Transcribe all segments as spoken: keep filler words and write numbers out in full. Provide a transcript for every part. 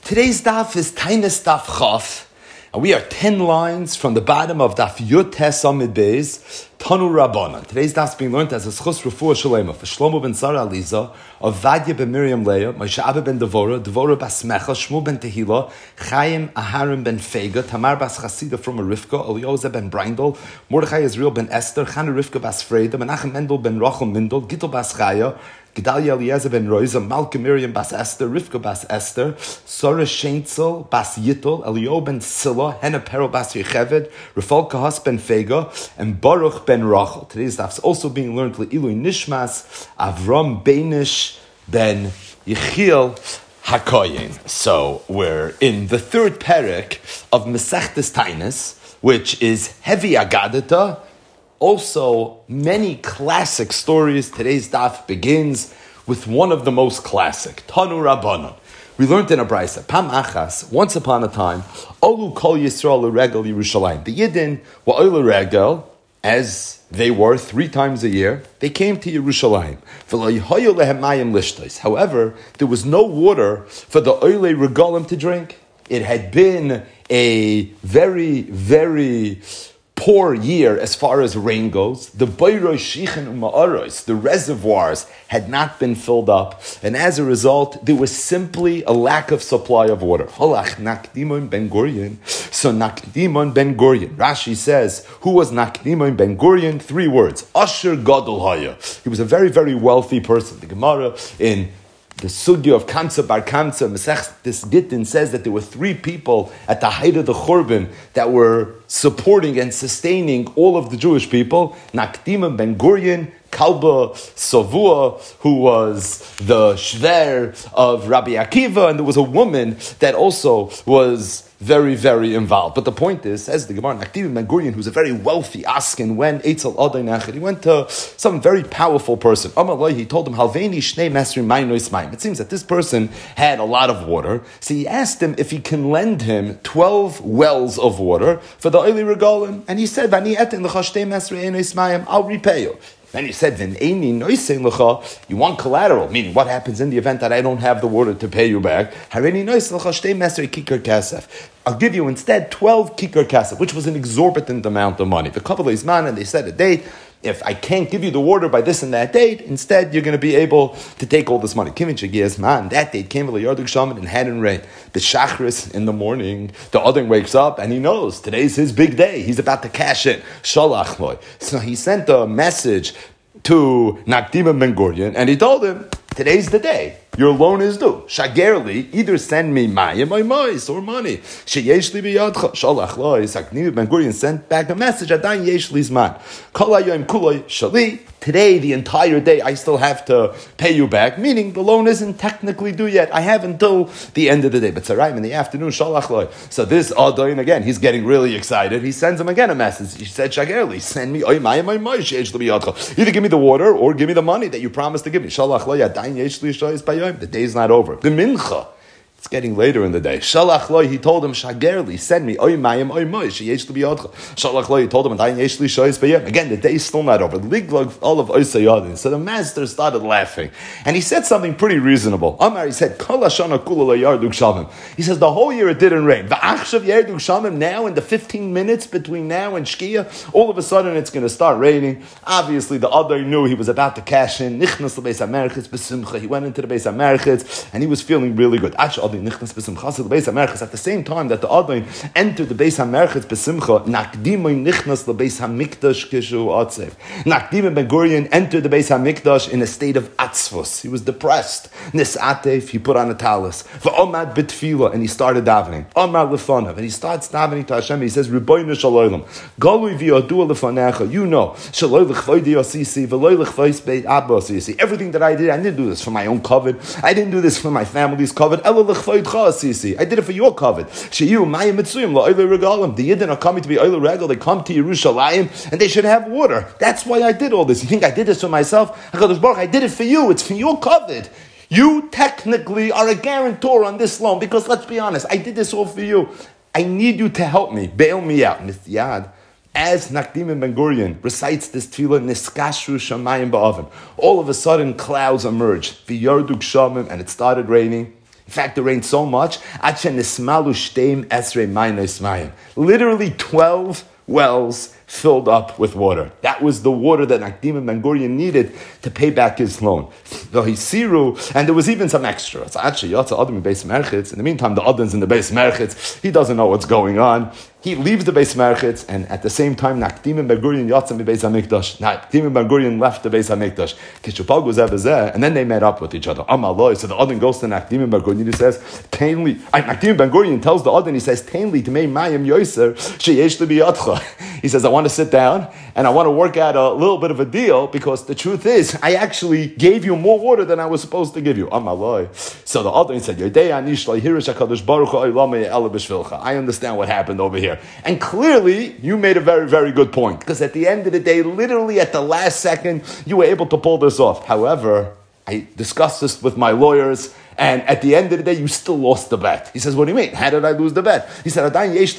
Today's daf is Tainus Daf Chaf, and we are ten lines from the bottom of Daf Yud Tes Amid Beis, Tanu Rabbanan. Today's daf is being learned as a Schus Refuah Shalema for Shlomo ben Sarah Aliza, of Vadya ben Miriam Leah, Moshe Abba ben Devora, Devora bas Mecha, Shmuel ben Tehila, Chaim Aharim ben Fega, Tamar bas Chasida from Rivka, Elioza ben Brindel, Mordechai Israel ben Esther, Chana Rivka bas Freda, Menachem Mendel ben Rachel Mindel, Gittel bas Chaya, Gedalia Eliezer ben Roiza, Malka Miriam bas Esther, Rivka bas Esther, Sora Sheintzel bas Yittel, Elio ben Silla, Hena Perel bas Yecheved, Rafal Kahas ben Fega, and Baruch ben Rachel. Today's daf is also being learned Le'ilui Nishmas, Avram Beinish ben Yechiel HaKoyin. So we're in the third perek of Masechtes Tainus, which is heavy Agadata. Also, many classic stories. Today's daf begins with one of the most classic, Tanu Rabbanan. We learned in a braysa, Pam Achas, once upon a time, Olu Kol Yisrael L'Regel Yerushalayim. The Yidden were Olu Regel, as they were three times a year. They came to Yerushalayim. However, there was no water for the Oile Regalim to drink. It had been a very, very poor year as far as rain goes. The Beirosh Shichen Ma'aros, the reservoirs, had not been filled up, and as a result, there was simply a lack of supply of water. Holach Nakdimon Ben Gurion. So Nakdimon Ben Gurion. Rashi says, who was Nakdimon Ben Gurion? Three words. Asher Gadol Haya. He was a very, very wealthy person. The Gemara in the Sugya of Kamsa Bar Kamsa, Masechtes Gittin says that there were three people at the height of the Churban that were supporting and sustaining all of the Jewish people. Nakdimon Ben Gurion, Kalba Savua, who was the shver of Rabbi Akiva, and there was a woman that also was very, very involved. But the point is, says the Gemara, Nakdimon Ben Gurion, who's a very wealthy askin, when Eitzel Adai Nached, he went to some very powerful person. Amalai, he told him, Halveni Shnei Mesri Mainois Maim. It seems that this person had a lot of water, so he asked him if he can lend him twelve wells of water for the Oili Regalim, and he said, Vani etin l'cha shtei Mesri Einois Maim, I'll repay you. Then he said, you want collateral, meaning what happens in the event that I don't have the water to pay you back? I'll give you instead twelve kikar kasef, which was an exorbitant amount of money. The couple is man, and they set a date. If I can't give you the water by this and that date, instead you're going to be able to take all this money. Man, that date came with a Yarduk Shaman and hadn't rain. The Shachris in the morning, the other wakes up and he knows today's his big day. He's about to cash in. Shalach loy. So he sent a message to Nakdimon Ben Gurion and he told him, today's the day. Your loan is due. Shagerli, either send me mayim or mais or money. Sheyesh li biyadcha. Shalach loy. Nakdimon Ben Gurion sent back a message. Adan yesh li zman. Kol hayom kuloi shali. Today, the entire day, I still have to pay you back. Meaning, the loan isn't technically due yet. I have until the end of the day. But Tzarayim in the afternoon, shalach loy. So this Adayin again, he's getting really excited. He sends him again a message. He said, Shagerli, send me oy mayim oy mais sheyesh li biyadcha. Either give me the water or give me the money that you promised to give me. Shalach loy. Adan yesh li shayis bayom. The day's not over. The mincha, it's getting later in the day. Shalach loy, he told him, Shagerli, send me oy mayim oy moy sheyesh li biyadcha. Shalach loy, he told him, Adayin yesh li shayis bayom. Again, the day's still not over. Liglog all of oisayadin. So the master started laughing, and he said something pretty reasonable. Amar, he said, Kol hashana kula yarduk shamim. He says the whole year it didn't rain. Va'achshav yarduk shamim. Now in the fifteen minutes between now and Shkia, all of a sudden it's going to start raining. Obviously, the other knew he was about to cash in. Nichnas lebeis hamerchitz b'simcha. He went into the beis hamerchitz, and he was feeling really good. At the same time that the Adon entered the Beis HaMerchetz b'simcha, Nakdimon nichnas lebeis hamikdash kishu atzev. Nakdimon Ben Gurion entered the Beis HaMikdash in a state of atzvus. He was depressed. Nisatef, he put on a talis. V'omad b'tfila, and he started davening. Omar lefanav, and he starts davening to Hashem. He says, Ribono shel olam, galui v'yadua lefanecha. You know, shaloi l'chvoidi asisi, v'loi l'chvois beit abba asisi. Everything that I did, I didn't do this for my own covet. I didn't do this for my family's covet. Ela l'chvoidcha. I did it for your covet. The Yidden are coming to be Oile Regel. They come to Yerushalayim and they should have water. That's why I did all this. You think I did this for myself? I did it for you. It's for your covet. You technically are a guarantor on this loan because let's be honest, I did this all for you. I need you to help me. Bail me out. Mistyad. As Nakdimon Ben Gurion recites this tefillah, Niskashru Shamayim Ba'avim, all of a sudden clouds emerged. V'yarduk Shamim, and it started raining. In fact, it rained so much. Literally twelve wells filled up with water. That was the water that Nakdim Ben Gurion needed to pay back his loan. And there was even some extra. It's actually Yatsa Adam in Beis Merchitz. In the meantime, the Adam's in the Beis Merchitz. He doesn't know what's going on. He leaves the Beis Merchitz, and at the same time, Nakdim Ben Gurion Yatsa in Beis Hamikdash. Nakdim Ben Gurion left the Beis Hamikdash. Kishupag was Ebezeh, and then they met up with each other. Amaloi. So the Adam goes to Nakdim Ben Gurion. He says, "Tainli." Nakdim Ben Gurion tells the Adam, he says, "Tainli to me Mayim Yoser sheyesh lebiyatcha." He says, "I want to sit down and I want to work out a little bit of a deal because the truth is, I actually gave you more water than I was supposed to give you." Amaloi. So the Adam said, "I understand what happened over here." And clearly, you made a very, very good point. Because at the end of the day, literally at the last second, you were able to pull this off. However, I discussed this with my lawyers, and at the end of the day, you still lost the bet. He says, "What do you mean? How did I lose the bet?" He said, "I'm going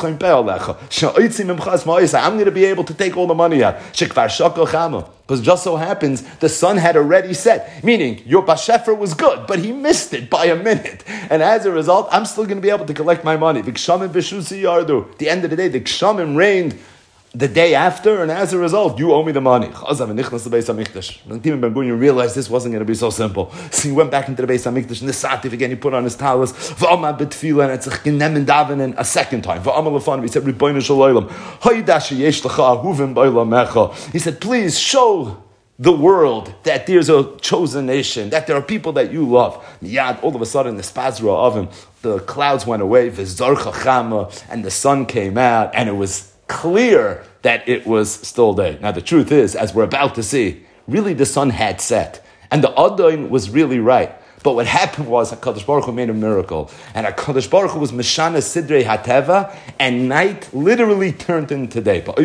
to be able to take all the money out." Because just so happens, the sun had already set. Meaning, your Bashefer was good, but he missed it by a minute. And as a result, I'm still going to be able to collect my money. At the end of the day, the Kshamim reigned the day after, and as a result, you owe me the money. Nakdim Ben Gurion realized this wasn't going to be so simple. So he went back into the Beis Hamikdash, and the Satif again, he put on his talis, V'amad b'tefillah, and it's a second time. He said, Ribbono shel olam, Haydash yesh lecha ahuvim b'olamecha. He said, please show the world that there's a chosen nation, that there are people that you love. Miyad, all of a sudden, the spazra of him, the clouds went away, v'zarcha chama, and the sun came out, and it was clear that it was still day. Now the truth is, as we're about to see, really the sun had set. And the Adon was really right. But what happened was HaKadosh Baruch Hu made a miracle. And HaKadosh Baruch Hu was Meshana Sidrei HaTeva, and night literally turned into day. At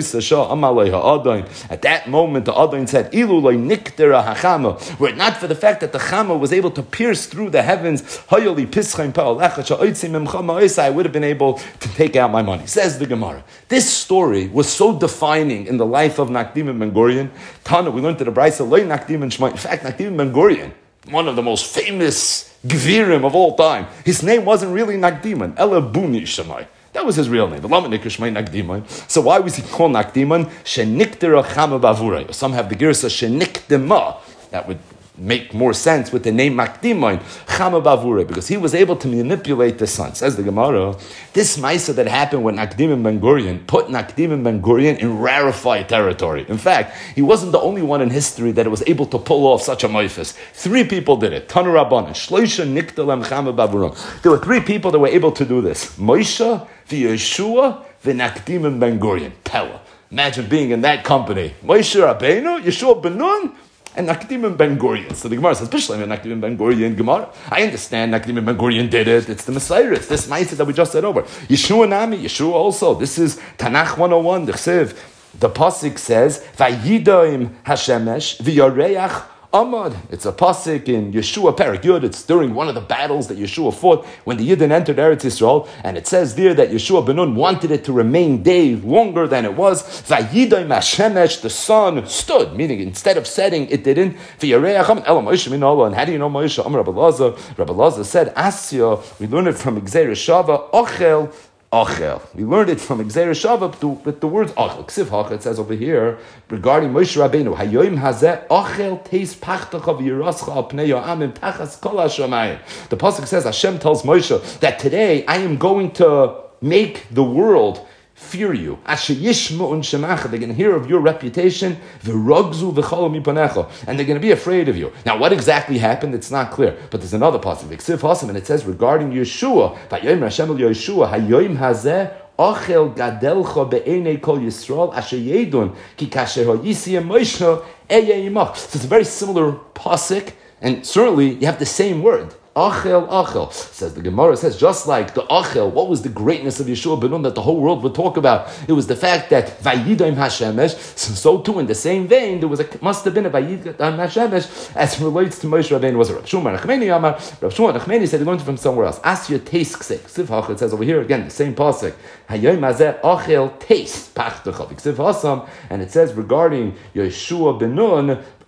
that moment, the Adon said, Ilu lo niktera hachama. Were it not for the fact that the Chama was able to pierce through the heavens, I would have been able to take out my money. Says the Gemara. This story was so defining in the life of Nakdim Ben Gurion. Tana, we learned to the Brisa, lo Nakdim Ben Shmai. In fact, Nakdim Ben Gurion, one of the most famous Gvirim of all time. His name wasn't really Nakdiman, Ela Buni Shemai. That was his real name. So why was he called Nakdiman? Sheniktera Chama Bavurei. Some have the girsa Sheniktema. That would make more sense with the name Nakdiman, Chama Bavurei, because he was able to manipulate the sun. Says the Gemara, this Maisa that happened with Nakdim Ben Gurion put Nakdim Ben Gurion in rarefied territory. In fact, he wasn't the only one in history that was able to pull off such a Maifis. Three people did it. Tanu Rabbanan, Shloisha Nikdalem Chama Bavurei. There were three people that were able to do this. Moshe, Yeshua, Nakdim Ben Gurion. Pella. Imagine being in that company. Moshe Rabbeinu, Yeshua Ben Nun, and Nakdim Ben Gurion. So the Gemara says, Bishlam Nakdim Ben Gurion Gemara. I understand Nakdim Ben Gurion did it. It's the Messiah. It's this mindset that we just said over. Yeshua Nami, Yeshua also. This is Tanakh one oh one. The Chsiv. The Pasuk says, Vayidoim Hashemesh v'yareach Amad. It's a pasuk in Yeshua Perek Yud. It's during one of the battles that Yeshua fought when the Yidden entered Eretz Yisrael, and it says there that Yeshua Ben Nun wanted it to remain day longer than it was. Vayidai Mashemesh, the sun stood, meaning instead of setting, it didn't. V'yareach Amad Ela Moshe Min Allah. And how do you know Moshe? Amar Rabbi Lazar. Rabbi Lazar said, Asya. We learn it from Gzeir Shava Ochel. Achel. We learned it from Gzeir Shava with the words Achel. Ksiv Hach, it says over here, regarding Moshe Rabbeinu, Hayoim Hazeh Achel Teis Pachtacha V'yirascha Al Pnei Yo'am In Pachas Kol HaShamayim. The Pasuk says, Hashem tells Moshe that today I am going to make the world fear you. Asher yishmu un shemacha. They're going to hear of your reputation. V'rogzu v'chol mipanecha. And they're going to be afraid of you. Now, what exactly happened? It's not clear. But there's another pasuk, V'ksiv Hasam, and it says regarding Yeshua, V'yoyim Hashem el Yeshua, Hayoyim hazeh Ochel gadelcha be'enei kol Yisrael asher yedun ki kasher ha'yisiyem Moshe eyeh imach. So it's a very similar pasuk, and certainly you have the same word. Achel, Achel. Says the Gemara says, just like the Achel, what was the greatness of Yeshua Ben Nun that the whole world would talk about? It was the fact that Vayidaim Hashemesh, so too in the same vein, there was a must have been a Vayidaim Hashemesh as it relates to Moshe Rabbeinu. Was a Rav Shmuel Nachmeni Amar. Rav Shmuel Nachmeni said he learned it from somewhere else. Asya taste ksek. Ksiv Hach, it says over here again, the same pasuk. Hayom hazeh Achel taste pachtacha. Ksiv Hasam, and it says regarding Yeshua Ben Nun,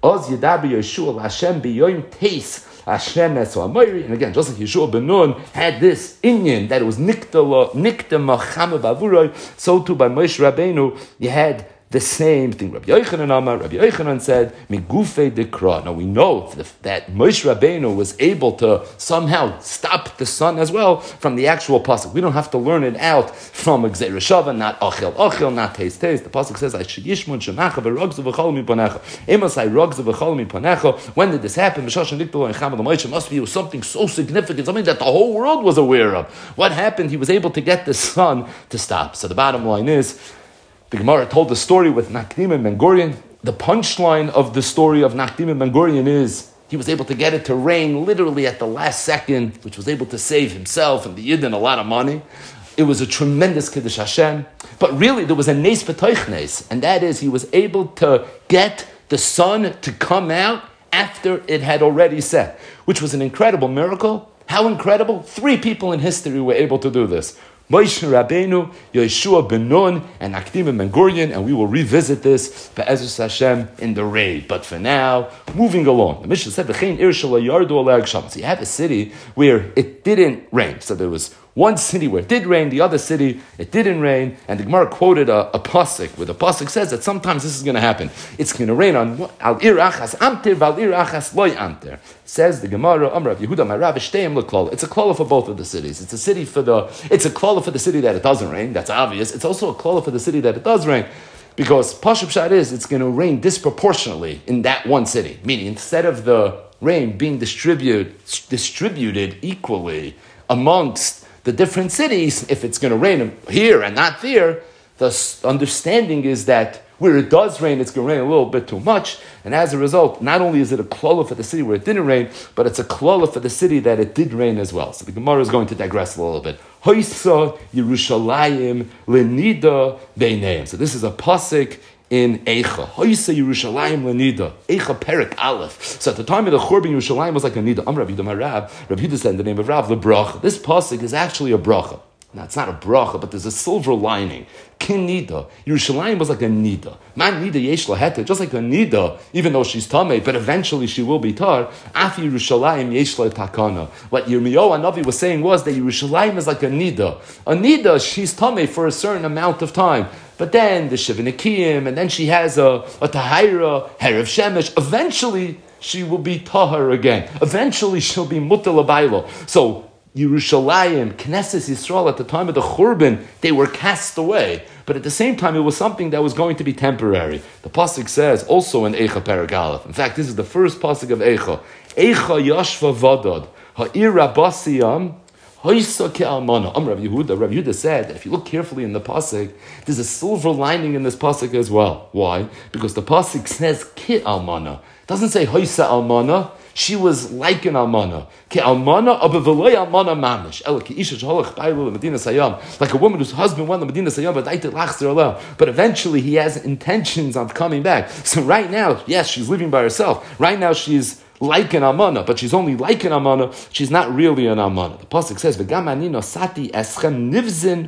Oz Yedaber Yeshua Hashem B'Yom Teis. Hashem Esoamayri, and again, just like Yeshua ben Nun had this inyan that it was nikta nikta machama bavuroi, so too by Moshe Rabbeinu you had the same thing. Rabbi Yochanan Amar, Rabbi Yochanan said, "Migufe dekra." Now we know that Moshe Rabbeinu was able to somehow stop the sun as well from the actual pasuk. We don't have to learn it out from Gzeir Shava, not achel achel, not taste taste. The pasuk says, "I should yishmun shemacha v'rogzu v'chol mipanecha." Emasai rogzu v'chol mipanecha. When did this happen? Mishashan nikdol and Chamad Moshe must be something so significant, something that the whole world was aware of. What happened? He was able to get the sun to stop. So the bottom line is, the Gemara told the story with Nakdim and Ben Gurion. The punchline of the story of Nakdim and Ben Gurion is he was able to get it to rain literally at the last second, which was able to save himself and the Yidden a lot of money. It was a tremendous Kiddush Hashem. But really, there was a Nes B'toich Nes, and that is he was able to get the sun to come out after it had already set, which was an incredible miracle. How incredible? Three people in history were able to do this. Moshe Rabbeinu, Yeshua ben Nun, and Nakdim ben Gurion, and we will revisit this Be'ezus Hashem in the raid. But for now, moving along. The Mishnah said, "V'chein ir shelo yardu alei gsham." So you have a city where it didn't rain. So there was one city where it did rain, the other city it didn't rain, and the Gemara quoted a, a pasuk where the pasuk says that sometimes this is going to happen. It's going to rain on al ir achas amtir val ir achas loy amtir. Says the Gemara, Amrav Yehuda Marav Shteim l'klala. It's a klala for both of the cities. It's a city for the. It's a klala for the city that it doesn't rain. That's obvious. It's also a klala for the city that it does rain, because Pashup Pshat is it's going to rain disproportionately in that one city. Meaning, instead of the rain being distributed distributed equally amongst the different cities, if it's going to rain here and not there, the understanding is that where it does rain, it's going to rain a little bit too much, and as a result, not only is it a klala for the city where it didn't rain, but it's a klala for the city that it did rain as well. So the Gemara is going to digress a little bit. Hoysa Yerushalayim lenida beineim. So this is a pasuk in Eicha. Hoysa Yerushalayim lenida. Eicha Perik Aleph. So at the time of the Churban, Yerushalayim was like a nida. Am Rabbi Yehuda Marav. Rabbi Yehuda said in the name of Rav, the bracha. This pasuk is actually a bracha. Now, it's not a bracha, but there's a silver lining. Kin nida. Yerushalayim was like a nida. Man nida yesh laheta, just like a nida, even though she's tamei, but eventually she will be tar. Afi Yerushalayim yesh takana. What Yirmiyahu Hanavi was saying was that Yerushalayim is like a nida. A nida, she's tamei for a certain amount of time. But then the Shivanekiyim, and then she has a, a tahira, herav shemesh. Eventually, she will be tahar again. Eventually, she'll be mutal abaylo. So, Yerushalayim, Knesset Yisrael, at the time of the Churban, they were cast away. But at the same time, it was something that was going to be temporary. The pasuk says, also in Eicha Perek Aleph. In fact, this is the first pasuk of Eicha. Eicha Yashva Vadad, Ha'ir Rabbasiyam, Hoysa Ke'almana. Am Rav Yehuda. Rav Yehuda said that if you look carefully in the pasuk, there's a silver lining in this pasuk as well. Why? Because the pasuk says Ke'almana. It doesn't say Hoysa Almana. She was like an almana. Ke almana, abeveloy almana mamish. Ela ke isha shalach bailu Medina Sayam. Like a woman whose husband went to Medina Sayam, but daitet lachzer Allah. But eventually he has intentions of coming back. So right now, yes, she's living by herself. Right now she's like an almana, but she's only like an almana. She's not really an almana. The pasuk says, "V'gam ani nosati eschem nivzin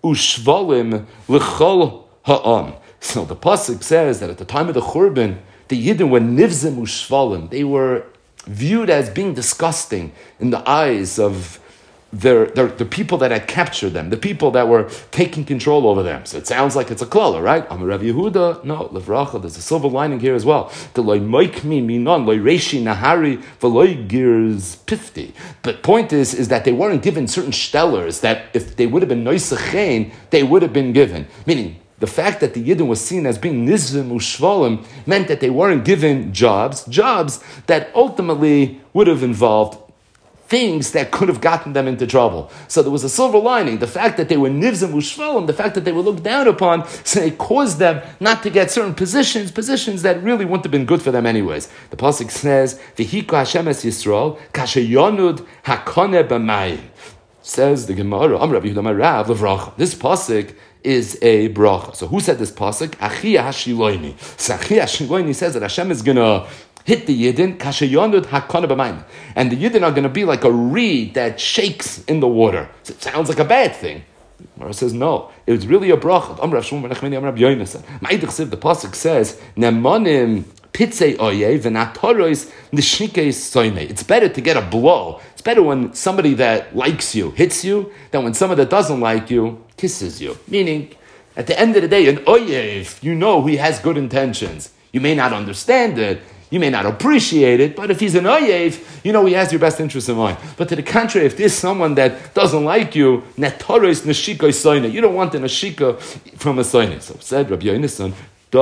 ushvalim l'chol ha'am." So the pasuk says that at the time of the Churban, the Yidden were nivzim ushvalim. They were viewed as being disgusting in the eyes of their, their, the people that had captured them, the people that were taking control over them. So it sounds like it's a klala, right? I'm a Rav Yehuda. No, levracha, there's a silver lining here as well. The loy moikmi minon, loy reishi nahari, v'loy girs pifti. But point is, is that they weren't given certain stellars that if they would have been noisachein, they would have been given. Meaning, the fact that the Yidden was seen as being nizvim ushvalim meant that they weren't given jobs, jobs that ultimately would have involved things that could have gotten them into trouble. So there was a silver lining. The fact that they were nivzim ushvalim, the fact that they were looked down upon, so it caused them not to get certain positions, positions that really wouldn't have been good for them anyways. The pasuk says, "V'hiko Hashem es Yisrael, kasheyonud hakone b'mayim." Says the Gemara, Am Rabbi Yehuda Marav levracha. This pasuk is a bracha. So who said this pasuk? Achia Hashiloini. So Achia Hashiloini says that Hashem is going to hit the Yidden, kashayonud hakana b'mayim. And the Yidden are going to be like a reed that shakes in the water. So it sounds like a bad thing. Mara says no. It was really a bracha. Am Rav Shmuel ben Nachmani, Am Rav Yonasan. Ma'idich Siv, the pasuk says, Nemanim Pitzei oye v'natorois nishikeis soine. It's better to get a blow. It's better when somebody that likes you hits you than when somebody that doesn't like you kisses you. Meaning, at the end of the day, an oyev, you know he has good intentions. You may not understand it, you may not appreciate it, but if he's an oyev, you know he has your best interest in mind. But to the contrary, if there's someone that doesn't like you, netoros neshika soine, you don't want an neshika from a soine. So said Rabbi Yonasan,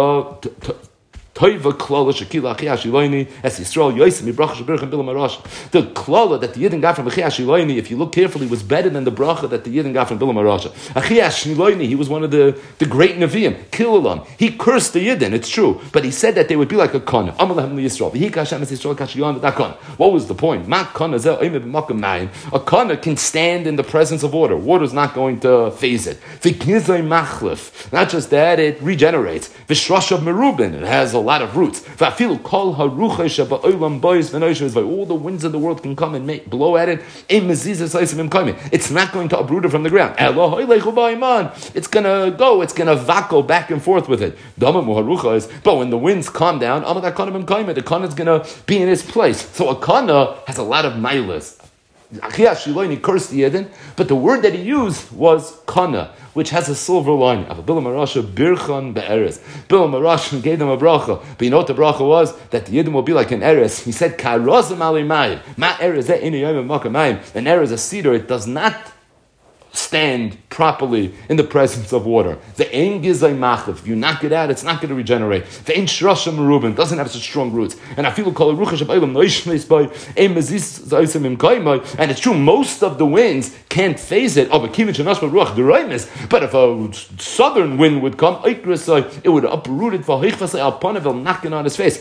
Toiva klala shekila achia shiloini es Yisrael yoisim mibracha sheberchem bilam arash. The klala that the Yidden got from achia shiloini, if you look carefully, was better than the bracha that the Yidden got from bilam arash. Achia shiloini, he was one of the, the great neviim. Kilalam, he cursed the Yidden. It's true, but he said that they would be like a kana. Amalahem liyisrael. V'hika Hashem es Yisrael kashiyon that kana. What was the point? Ma kana zel oime b'makam mayim. A kana can stand in the presence of water. Water is not going to phase it. V'knizay machlif. Not just that, it regenerates. V'shrash of merubin. It has a lot of roots. All the winds of the world can come and make, blow at it. It's not going to uproot it from the ground. It's going to go, it's going to vaco back and forth with it. But when the winds calm down, the kana is going to be in its place. So a kana has a lot of milas. Achia Shiloini cursed the Yidden, but the word that he used was kana, which has a silver lining. Bilam Arasha birchan be'eres. Bilam Arasha gave them a bracha, but you know what the bracha was? That the Yidden will be like an eres. He said, "Karozim ali mayim, ma eres ze inu yom makamayim." An eres, a cedar, it does not stand properly in the presence of water. The ein gizay machlev. If you knock it out, it's not going to regenerate. The ein shrasham merubin doesn't have such strong roots. And I feel called ruchash abaylam noishmeis by ein mezis zaysim im kaimai. And it's true, most of the winds can't phase it. Oh, but kivin shanash ruach deraimis. But if a southern wind would come, it would uproot it for hichvasay alpanavel, knocking on his face.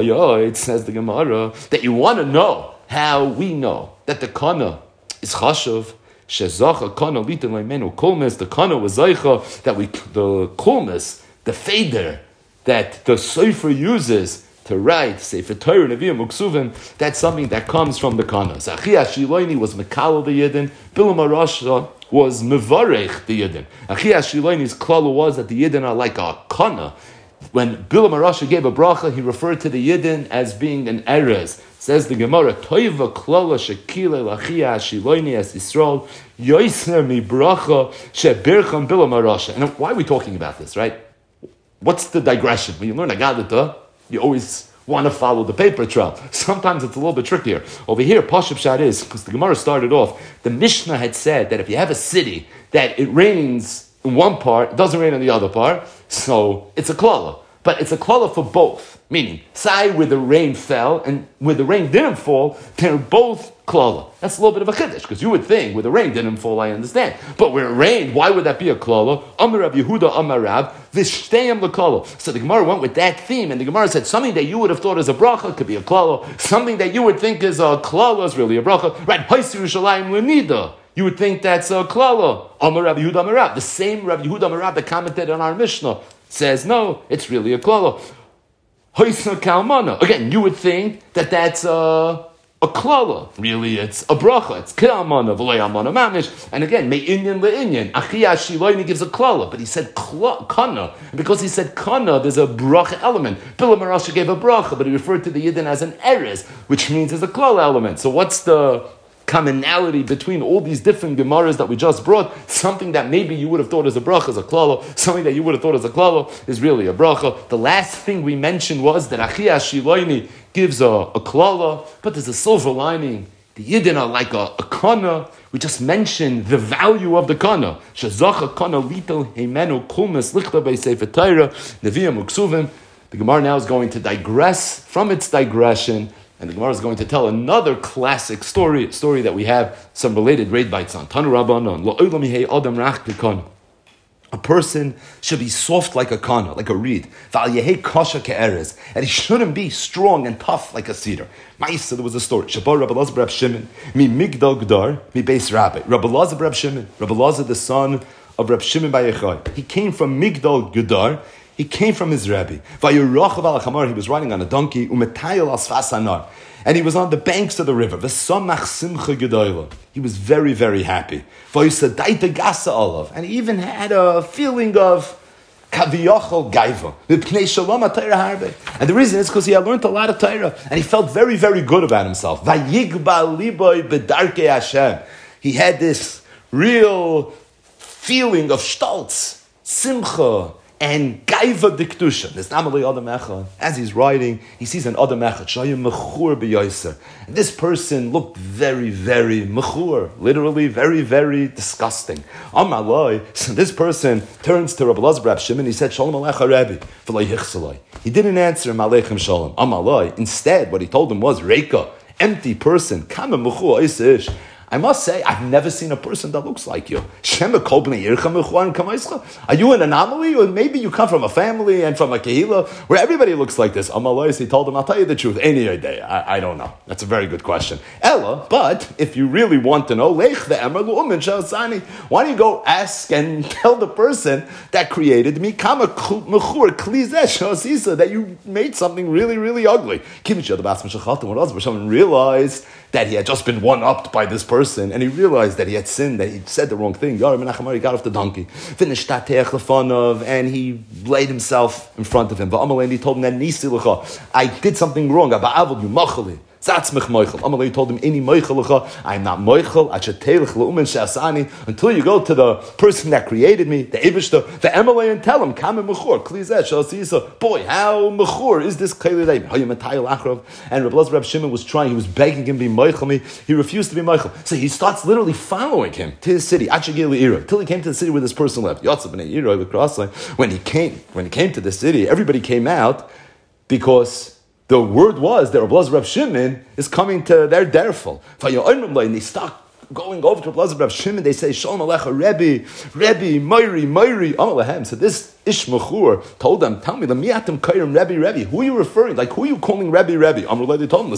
It says the Gemara that you want to know how we know that the kana is chashuv. Shezacha kana litin leimenu kulmis. The kana was zaycha that we the kulmis, the fader that the Sefer uses to write Sefer Torah Nevi'im Uksuvim. That's something that comes from the kana. Achia Shiloini was mekal the Yidden. Bilam Arasha was mevarech the Yidden. Achia Shiloini's klala was that the Yidden are like a kana. When Bilam Arasha gave a bracha, he referred to the Yidden as being an erez. Says the Gemara, Toiva klala shekile lachia shiloini as Yisrael yoisner mi bracha shebircham Bilam Arasha. And why are we talking about this, right? What's the digression? When you learn Agadata, you always want to follow the paper trail. Sometimes it's a little bit trickier. Over here, Pashup Shad is, because the Gemara started off, the Mishnah had said that if you have a city that it rains in one part, it doesn't rain in the other part, so it's a klala. But it's a klala for both. Meaning, say where the rain fell and where the rain didn't fall, they're both klala. That's a little bit of a chiddush, because you would think where the rain didn't fall, I understand. But where it rained, why would that be a klala? Amar Rav Yehuda, Amar Rav, vishteyam l'klala. So the Gemara went with that theme, and the Gemara said something that you would have thought is a bracha could be a klala. Something that you would think is a klala is really a bracha. Right? Haisi Yerushalayim l'nida. You would think that's a klala. Amar Rav Yehuda, Amar Rav. The same Rav Yehuda, Amar Rav that commented on our Mishnah says, no, it's really a klala. Hoisna kalmana. Again, you would think that that's a, a klala. Really, it's a bracha. It's kalmana, v'lei almana mamish. And again, me'inyan le'inyan. Achia shiloini gives a klala, but he said kla, kana. And because he said kana, there's a bracha element. Bilam Arasha gave a bracha, but he referred to the Yidden as an erez, which means there's a klala element. So what's the commonality between all these different Gemaras that we just brought? Something that maybe you would have thought as a bracha is a klala, something that you would have thought as a klala is really a bracha. The last thing we mentioned was that Achia Shiloini gives a, a klala, but there's a silver lining. The Yidden are like a, a kana. We just mentioned the value of the kana. Shazacha kana litel heimenu kulmes lichta by Sefer Torah Nevi'im Uksuvim. The Gemara now is going to digress from its digression, and the Gemara is going to tell another classic story, a story that we have some related raid bites on. Tanu Rabbanon, lo olam yehei adam rach k'kana. A person should be soft like a kana, like a reed. Val yehei kasha ke'erez. And he shouldn't be strong and tough like a cedar. Ma'isa, there was a story. Shabar Rabbi Elazar Reb Shimon, mi migdal gedar, mi beis rabbi. Rabbi Elazar Reb Shimon, Rabbi Elazar the son of Reb Shimon Bar Yochai. He came from Migdal gedar. He came from his rabbi. He was riding on a donkey, and he was on the banks of the river. He was very, very happy. And he even had a feeling of Kaviyachol gaiva. Mipnei shalom ha-Torah harbe. And the reason is because he had learned a lot of Torah, and he felt very, very good about himself. Vayigba liboy bedarkei Hashem. He had this real feeling of stolz, simcha, and gaiva diktusha. There's namalei adam echad. As he's writing, he sees an adam echad. Shayim mechur b'yoser. And this person looked very, very mechur. Literally, very, very disgusting. Amaloi. So this person turns to Rabbi Elazar Rab Shimon. He said, Shalom alecha Rabbi. V'lo yichsaloi. He didn't answer him, Aleichem Shalom. Amaloi. Instead, what he told him was, Reika, empty person. Kama mechur oisish. I must say, I've never seen a person that looks like you. Are you an anomaly? Or maybe you come from a family and from a kehila where everybody looks like this. Amalais, he told him, I'll tell you the truth. Any day, I, I don't know. That's a very good question. Ella, but if you really want to know, why don't you go ask and tell the person that created me that you made something really, really ugly. When someone realized that he had just been one-upped by this person, and he realized that he had sinned, that he said the wrong thing. Yar Menachem Ari got off the donkey, finished Tateach Lefanov, and he laid himself in front of him. And he told him that Nisi Lecha, I did something wrong. Aba'avod you machali. Zatz mich moichel. Amalei told him, "Ini moichel lecha. I'm not moichel. Achetelech leumen she'asani until you go to the person that created me, the Eibishter, the Amalei, and tell him, Kame mechur, klizeh she'asisa. Boy, how mechur is this kailidei? Hayamatayil achrov." And Rabbi Elazar Rab Shimon was trying. He was begging him to be moichel me. He refused to be moichel. So he starts literally following him to his city, Achagil Ira, till he came to the city where this person lived. Yotzav b'nei Ira v'krasai. When he came, when he came to the city, everybody came out because the word was that Rabbi Elazar Rab Shimon is coming to their derfel. And they start going over to Rabbi Elazar Rab Shimon. They say, Shalom Alecha Rebbe, Rebbe, Moiri, Moiri, Amalehem. So this Ish Mechur told them, tell me, the miatim kairim Rebbe, Rebbe. Who are you referring? Like, who are you calling Rebbe, Rebbe? Amrullah, they told him,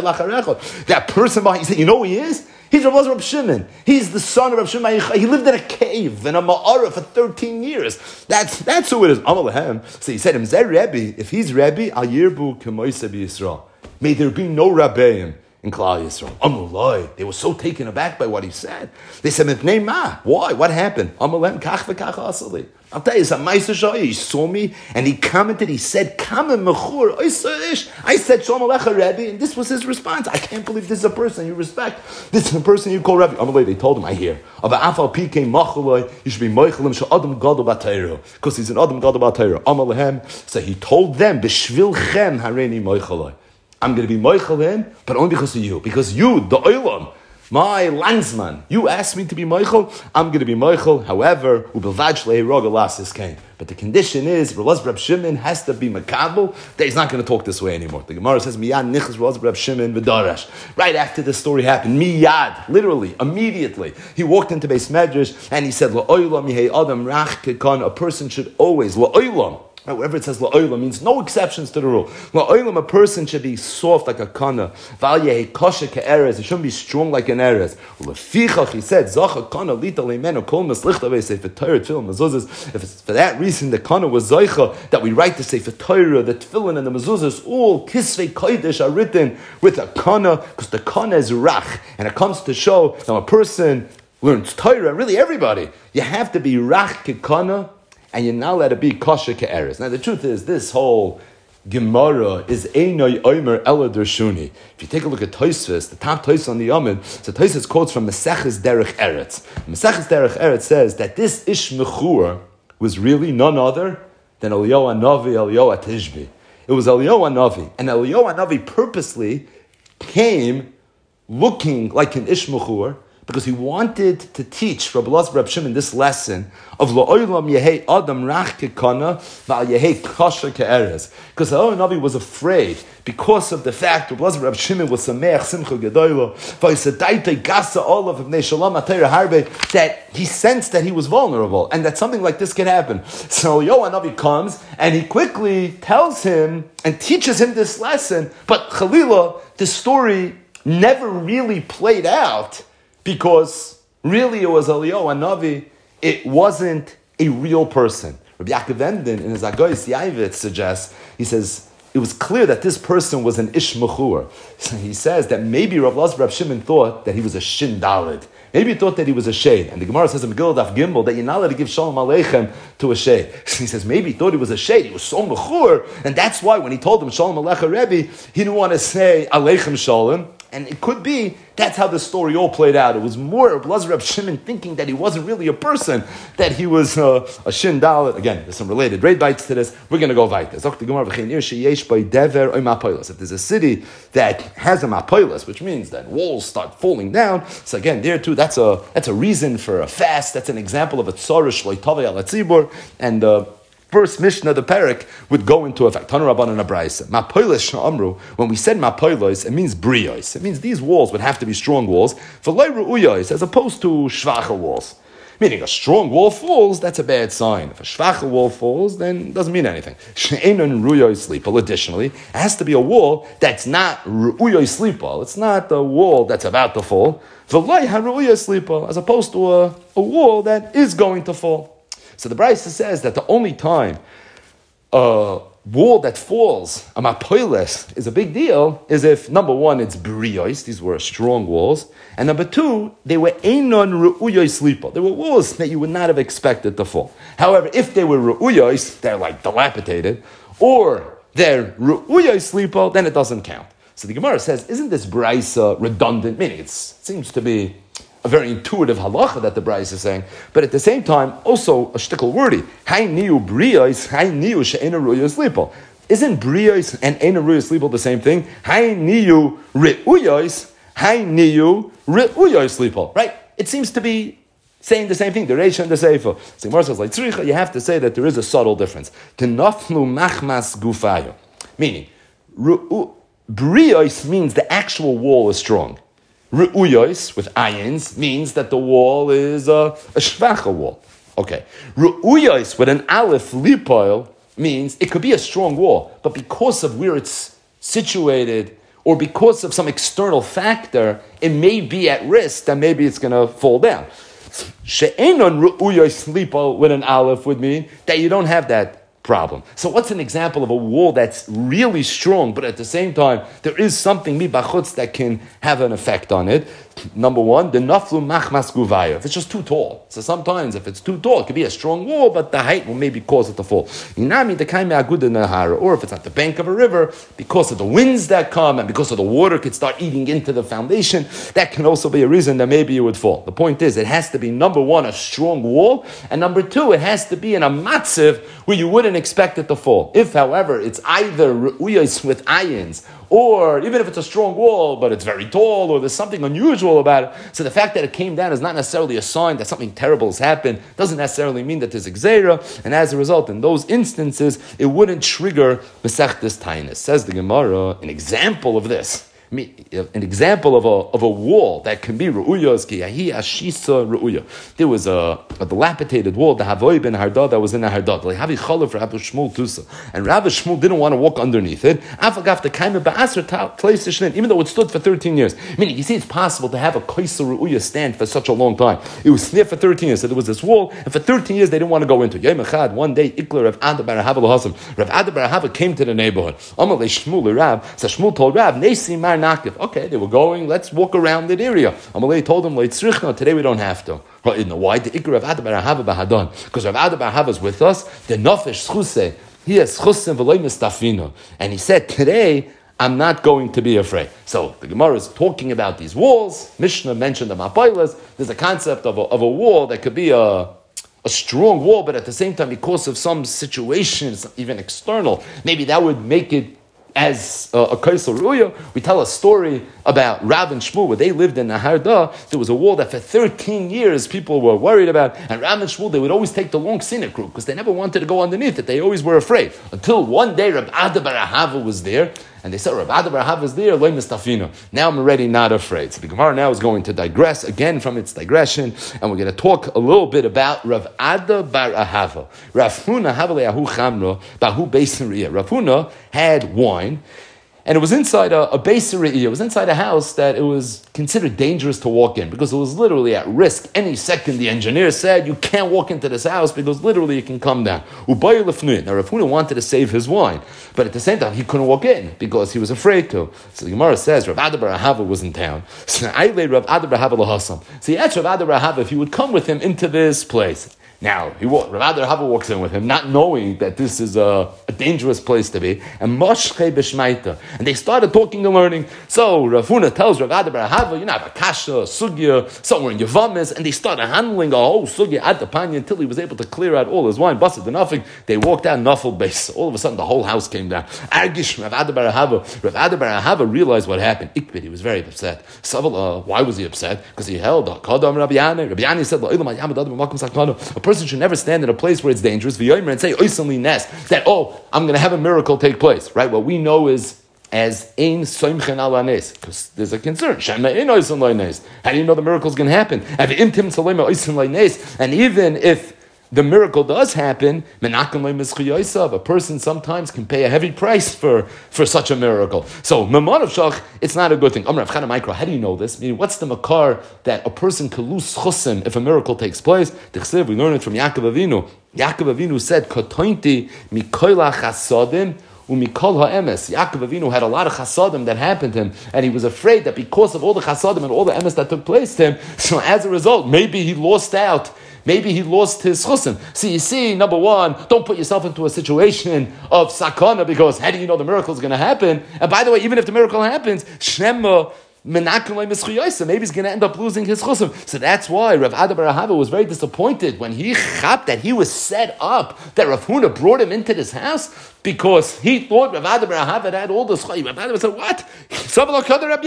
that person behind, he said, you know who he is? He's Rabbi Elazar Rab Shimon. He's the son of Rab Shimon. He lived in a cave in a ma'ara for thirteen years. That's that's who it is. Amalehem. So he said, him, Zeh Rebbe, if he's Rebbe, al yirbu k'moiseh b'Yisrael. May there be no Rabbeim in Klal Yisrael. Amulai. They were so taken aback by what he said. They said, "Mipnei ma? Why? What happened?" Amalem kach v'kach asali. I'll tell you, it's a ma'aser shayah. He saw me and he commented. He said, "Kamen mechur oisaish." I said, "Shalom alecha Rebbe," and this was his response. I can't believe this is a person you respect. This is a person you call Rebbe. Amalei. They told him, "I hear." Aba afal pike machaloi. You should be moichelim she'adam gadol b'Torah because he's an adam gadol b'Torah. Amalehem. So he told them, "B'shvilchem hareini moicheloi." I'm going to be moichel him, but only because of you. Because you, the olam, my landsman, you asked me to be moichel, I'm going to be moichel. However, ubelvaj le'irog alasis came. But the condition is, Rabbi Elazar Rab Shimon has to be makabel, that he's not going to talk this way anymore. The Gemara says, miyad nichas Rabbi Elazar Rab Shimon v'darash. Right after this story happened, miyad, literally, immediately, he walked into Beis Medrash and he said, la'olam yihei adam rach kekon, a person should always, la'olam, however, it says la'olam means no exceptions to the rule. La'olam, a person should be soft like a kana. Val yehi kosher ke'erez. It shouldn't be strong like an erez. Lefichach, he said, zacha kana lita leimenu kol meslichta ve'sefer Torah tefillin mezuzas. If it's for that reason the kana was zaycha that we write the sefer Torah, the tefillin and the mezuzas, all kisvei kodesh are written with a kana because the kana is rach, and it comes to show that a person learns Torah. Really, everybody, you have to be rach kekana. And you're not allowed to be kosher ke'eres. Now the truth is, this whole Gemara is Einoi Omer Ela Dershuni. If you take a look at Tosfos, the top Tosfos on the Yomid, so Tosfos quotes from Maseches Derech Eretz. Maseches Derech Eretz says that this Ish Mechur was really none other than Eliyahu Hanavi, Eliyahu Tishbi. It was Eliyahu Hanavi, and Eliyahu Hanavi purposely came looking like an Ish Mechur, because he wanted to teach Rabbi Elazar Rab Shimon this lesson of La'olam Yehei Adam Rach Kekana V'al Yehei Kosher Ke'erez. Because the Navi was afraid because of the fact Rabbi Elazar Rab Shimon was Sameach Simcha Gedoylo V'Yisadayte Gasa Olav V'nei Shalom Atayra Harbe, that he sensed that he was vulnerable and that something like this can happen. So Yohan Navi comes and he quickly tells him and teaches him this lesson, but Chalila, the story never really played out, because really it was Eliyahu Hanavi, it wasn't a real person. Rabbi Yaakov Emden in his Agoyis Yaivit suggests, he says, it was clear that this person was an Ish Mechur. So he says that maybe Rabbi Elazar Rab Shimon thought that he was a Shin Dalid. Maybe he thought that he was a shade. And the Gemara says in Megillah Daf Gimel that you're not allowed to give Shalom Aleichem to a shade. He says maybe he thought he was a shade. He was so mechur, and that's why when he told him Shalom Aleichem Rebbe, he didn't want to say Aleichem Shalom. And it could be that's how the story all played out. It was more Elazar Reb Shimon thinking that he wasn't really a person, that he was uh, a shin dalet. Again, there's some related raid bites to this. We're going to go weiter. If there's a city that has a mapoilas, which means that walls start falling down, so again, there too, that's a that's a reason for a fast. That's an example of a tzorish loitavei al tzibur, and uh, first Mishnah, the Perek, would go into effect. Tanu Rabban and Abraisa. Mapoilos sha'amru, when we said mapoilos, it means briyos. It means these walls would have to be strong walls, v'loi ru'uyos, as opposed to shvacha walls. Meaning a strong wall falls, that's a bad sign. If a shvacha wall falls, then it doesn't mean anything. She'enon ru'uyos slipal, additionally, it has to be a wall that's not ru'uyos slipal. It's not a wall that's about to fall. V'loi ha'ru'uyos slipal, as opposed to a, a wall that is going to fall. So the Brisa says that the only time a wall that falls, a mapoiles, is a big deal, is if, number one, it's briyos, these were strong walls, and number two, they were einon ru'uyos lipa. They were walls that you would not have expected to fall. However, if they were ru'uyos, they're like dilapidated, or they're ru'uyos lipa, then it doesn't count. So the Gemara says, isn't this Brisa redundant? Meaning, it seems to be a very intuitive halacha that the Brisa is saying, but at the same time, also a shtickle wordy. Hai niu briyos, hai niu she'ena ruyos lipo. Isn't briyos and ena ruyos lipo the same thing? Hai niu re'uyos, hai niu re'uyos lipo. Right? It seems to be saying the same thing, the Reisha and the Seifa. So Gemara says, like tzricha, you have to say that there is a subtle difference. Tenaflu machmas gufayo. Meaning, briyos means the actual wall is strong. Ru'uyos, with ayins, means that the wall is a, a shvacha wall. Okay. Ru'uyos, with an aleph lipoil, means it could be a strong wall, but because of where it's situated, or because of some external factor, it may be at risk that maybe it's going to fall down. She'enon ru'uyos lipoil with an aleph would mean that you don't have that problem. So what's an example of a wall that's really strong, but at the same time, there is something mibachutz that can have an effect on it? Number one, the naflu machmas guvaya. If it's just too tall. So sometimes if it's too tall, it could be a strong wall, but the height will maybe cause it to fall. Inami the kaime aguda nahara, or if it's at the bank of a river, because of the winds that come and because of the water could start eating into the foundation, that can also be a reason that maybe it would fall. The point is, it has to be, number one, a strong wall, and number two, it has to be in a matziv where you wouldn't expect it to fall. If, however, it's either uyos with ayins, or even if it's a strong wall, but it's very tall, or there's something unusual about it, so the fact that it came down is not necessarily a sign that something terrible has happened, doesn't necessarily mean that there's exera, and as a result, in those instances, it wouldn't trigger Mesechtes Tainus. Says the Gemara, an example of this, an example of a of a wall that can be ru'uyos ki yahi ashisa ru'uya. There was a, a dilapidated wall, the Havoi ben Hardad, that was in a Hardad. Like Havi Chalav for Rabbi Shmuel Tusa, and Rabbi Shmuel didn't want to walk underneath it. Afagaf the kaime ba'aser place even though it stood for thirteen years. Meaning, you see, it's possible to have a kaisa ru'uya stand for such a long time. It was there for thirteen years. So there was this wall, and for thirteen years they didn't want to go into it. Yom Echad, one day, Ikler Rav Ada bar Ahava l'Hasam. Rav Ada bar Ahava came to the neighborhood. Amalei Shmuel Rav. So Shmuel told Rav, Nesi Mar Nakif. Okay, they were going, let's walk around that area. Amalei told them, today we don't have to. Why? The Ikra of Ada bar Ahava b'Hadon. Because Rav Ada bar Ahava is with us. The Nofesh Schuse. He has Chusim v'loy mistafino. And he said, today, I'm not going to be afraid. So the Gemara is talking about these walls. Mishnah mentioned the Mapoilas. There's a concept of a, of a wall that could be a, a strong wall, but at the same time, because of some situations, even external, maybe that would make it as uh, a Kaisel Ruya. We tell a story about Rav and Shmuel, where they lived in Naharda. There was a wall that for thirteen years people were worried about, and Rav and Shmuel, they would always take the long scenic route because they never wanted to go underneath it. They always were afraid. Until one day Rav Ada bar Ahava was there, and they said, Rav Ada bar Ahava is there, loy mistafino. Now I'm already not afraid. So the Gemara now is going to digress again from its digression, and we're going to talk a little bit about Rav Ada bar Ahava. Rav Huna havale ahu chamro bahu beisin riyah. Rav Huna had wine, And it was inside a, a basery, it was inside a house that it was considered dangerous to walk in because it was literally at risk. Any second, the engineer said, you can't walk into this house because literally it can come down. Now, Rav Huna wanted to save his wine, but at the same time, he couldn't walk in because he was afraid to. So the Gemara says, Rav Ada bar Ahava was in town. So I laid Rav Ada bar Ahava lahasam. So he asked Rav Ada bar Ahava if he would come with him into this place. Now, he walk, Rav Ada bar Ahava walks in with him, not knowing that this is a, a dangerous place to be, and Moshche b'shmaita. And they started talking and learning. So Rav Huna tells Rav Ada bar Ahava, you know, have a kasha, a sugya, somewhere in Yavamis, and they started handling a whole sugya at the panya until he was able to clear out all his wine, busted to nothing. They walked out Nafel base. All of a sudden, the whole house came down. Argish Rav Ada bar Ahava. Rav Ada bar Ahava realized what happened. Ikbid, he was very upset. Savala, why was he upset? Because he held a Kadam Rabbi Yanai. Rabbi Yanai said, a person should never stand in a place where it's dangerous, and say, that, oh, I'm going to have a miracle take place, right? What we know is as ein soimchen ala nes, because there's a concern. How do you know the miracle is going to happen? And even if the miracle does happen, a person sometimes can pay a heavy price for, for such a miracle. So, it's not a good thing. How do you know this? Meaning, what's the makar that a person can lose chusim if a miracle takes place? We learn it from Yaakov Avinu. Yaakov Avinu said, Kotointi mikoila chasadim umikol ha'emes. Yaakov Avinu had a lot of chasadim that happened to him, and he was afraid that because of all the chasadim and all the emes that took place to him, so as a result, maybe he lost out. Maybe he lost his chusim. See, you see, number one, don't put yourself into a situation of sakana because how do you know the miracle is going to happen? And by the way, even if the miracle happens, shema maybe he's going to end up losing his chusim. So that's why Rav Ada bar Ahava was very disappointed when he chapped that he was set up, that Rav Huna brought him into this house because he thought Rav Ada bar Ahava had all this chusim. Rav Ada said, what? So the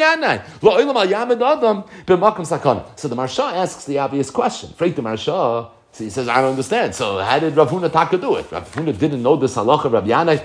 Marsha asks the obvious question. Freik the Marsha. So he says, I don't understand. So how did Rav Huna Taka do it? Rav Huna didn't know this halacha of Rav Yanai.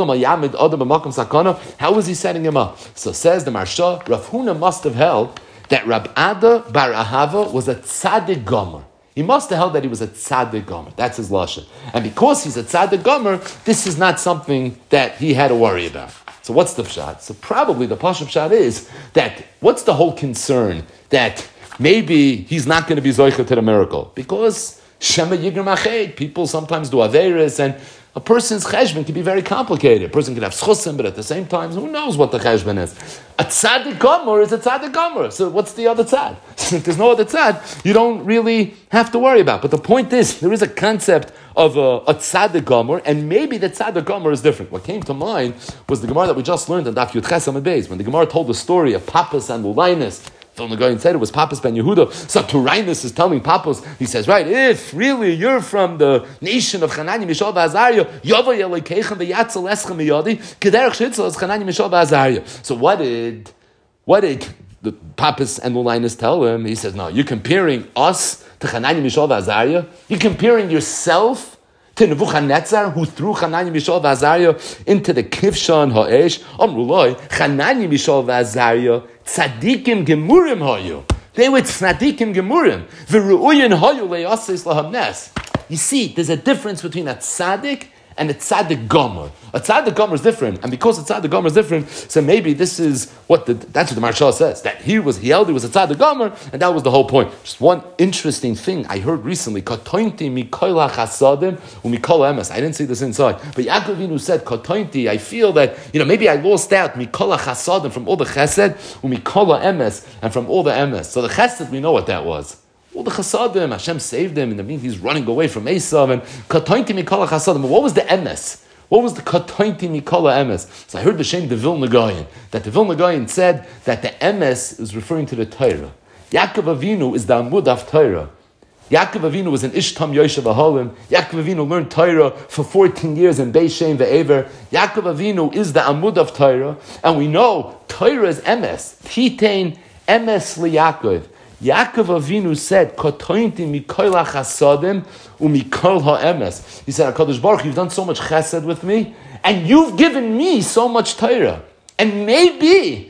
How was he setting him up? So says the Marsha, Rav Huna must have held that Rav Ada bar Ahava was a tzaddik gomer. He must have held that he was a tzaddik gomer. That's his lashon. And because he's a tzaddik gomer, this is not something that he had to worry about. So what's the pshat? So probably the pashut pshat is that what's the whole concern that maybe he's not going to be zoicha to the miracle because Shema Yigr Mached. People sometimes do Averis, and a person's cheshbon can be very complicated. A person can have schusim, but at the same time, who knows what the cheshbon is? A tzaddik gomer is a tzaddik gomer. So what's the other tzad? If there's no other tzad, you don't really have to worry about. But the point is, there is a concept of a, a tzaddik gomer, and maybe the tzaddik gomer is different. What came to mind was the Gemara that we just learned in Daf Yud Ches Amud Beis, when the Gemara told the story of Papas and Lulinus. The guy said it was Papas ben Yehuda. So Turinus is telling Papas, he says, right, if really you're from the nation of Chanani, Mishael, V'Azariah, Yova Yelikeichem V'Yatzel Eschem Miyadi, Kederech Shitzel is Chanani, Mishael, V'Azariah. So what did, what did the Papas and Lulinus tell him? He says, no, you're comparing us to Chanani, Mishael, V'Azariah? You're comparing yourself to Nebuchadnezzar, who threw Chanani, Mishael, V'Azariah into the Kivshan Ha'esh? Amrullah, Chanani, Mishael, V'Azariah, tzadikim gemurim hayu. They were tzadikim gemurim. V'ru'uyin hayu le'yasis lahamnes. You see, there's a difference between a tzadik and a tzaddik gomer. A tzaddik gomer is different, and because a tzaddik gomer is different, so maybe this is what the, that's what the Marsha says, that he was, he held he was a tzaddik gomer, and that was the whole point. Just one interesting thing I heard recently, Katointi mikola chasadim umikola emes. I didn't see this inside, but Yaakov Avinu said, Katointi, I feel that, you know, maybe I lost out mikola chasadim from all the chesed, umikola emes, and from all the emes. So the chesed, we know what that was. All the chasadim, Hashem saved him, and that means he's running away from Esav, and katointi mikala chasadim. But what was the emes? What was the katointi mikala emes? So I heard the Shem the Vilna Gaon, that the Vilna Gaon said that the emes is referring to the Torah. Yaakov Avinu is the Amud of Torah. Yaakov Avinu was an Ishtam Yoshev Ahalim. Yaakov Avinu learned Torah for fourteen years in Beis Shem ve'Ever. Yaakov Avinu is the Amud of Torah, and we know Torah is emes. Titein emes liYaakov. Yaakov Avinu said, "Kotointi mikol hachasadim umikol ha'emes." He said, "HaKadosh Baruch, you've done so much chesed with me, and you've given me so much Torah, and maybe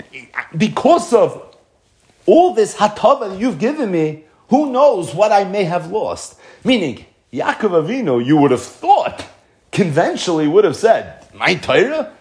because of all this hatava that you've given me, who knows what I may have lost." Meaning, Yaakov Avinu, you would have thought, conventionally would have said, "My Torah."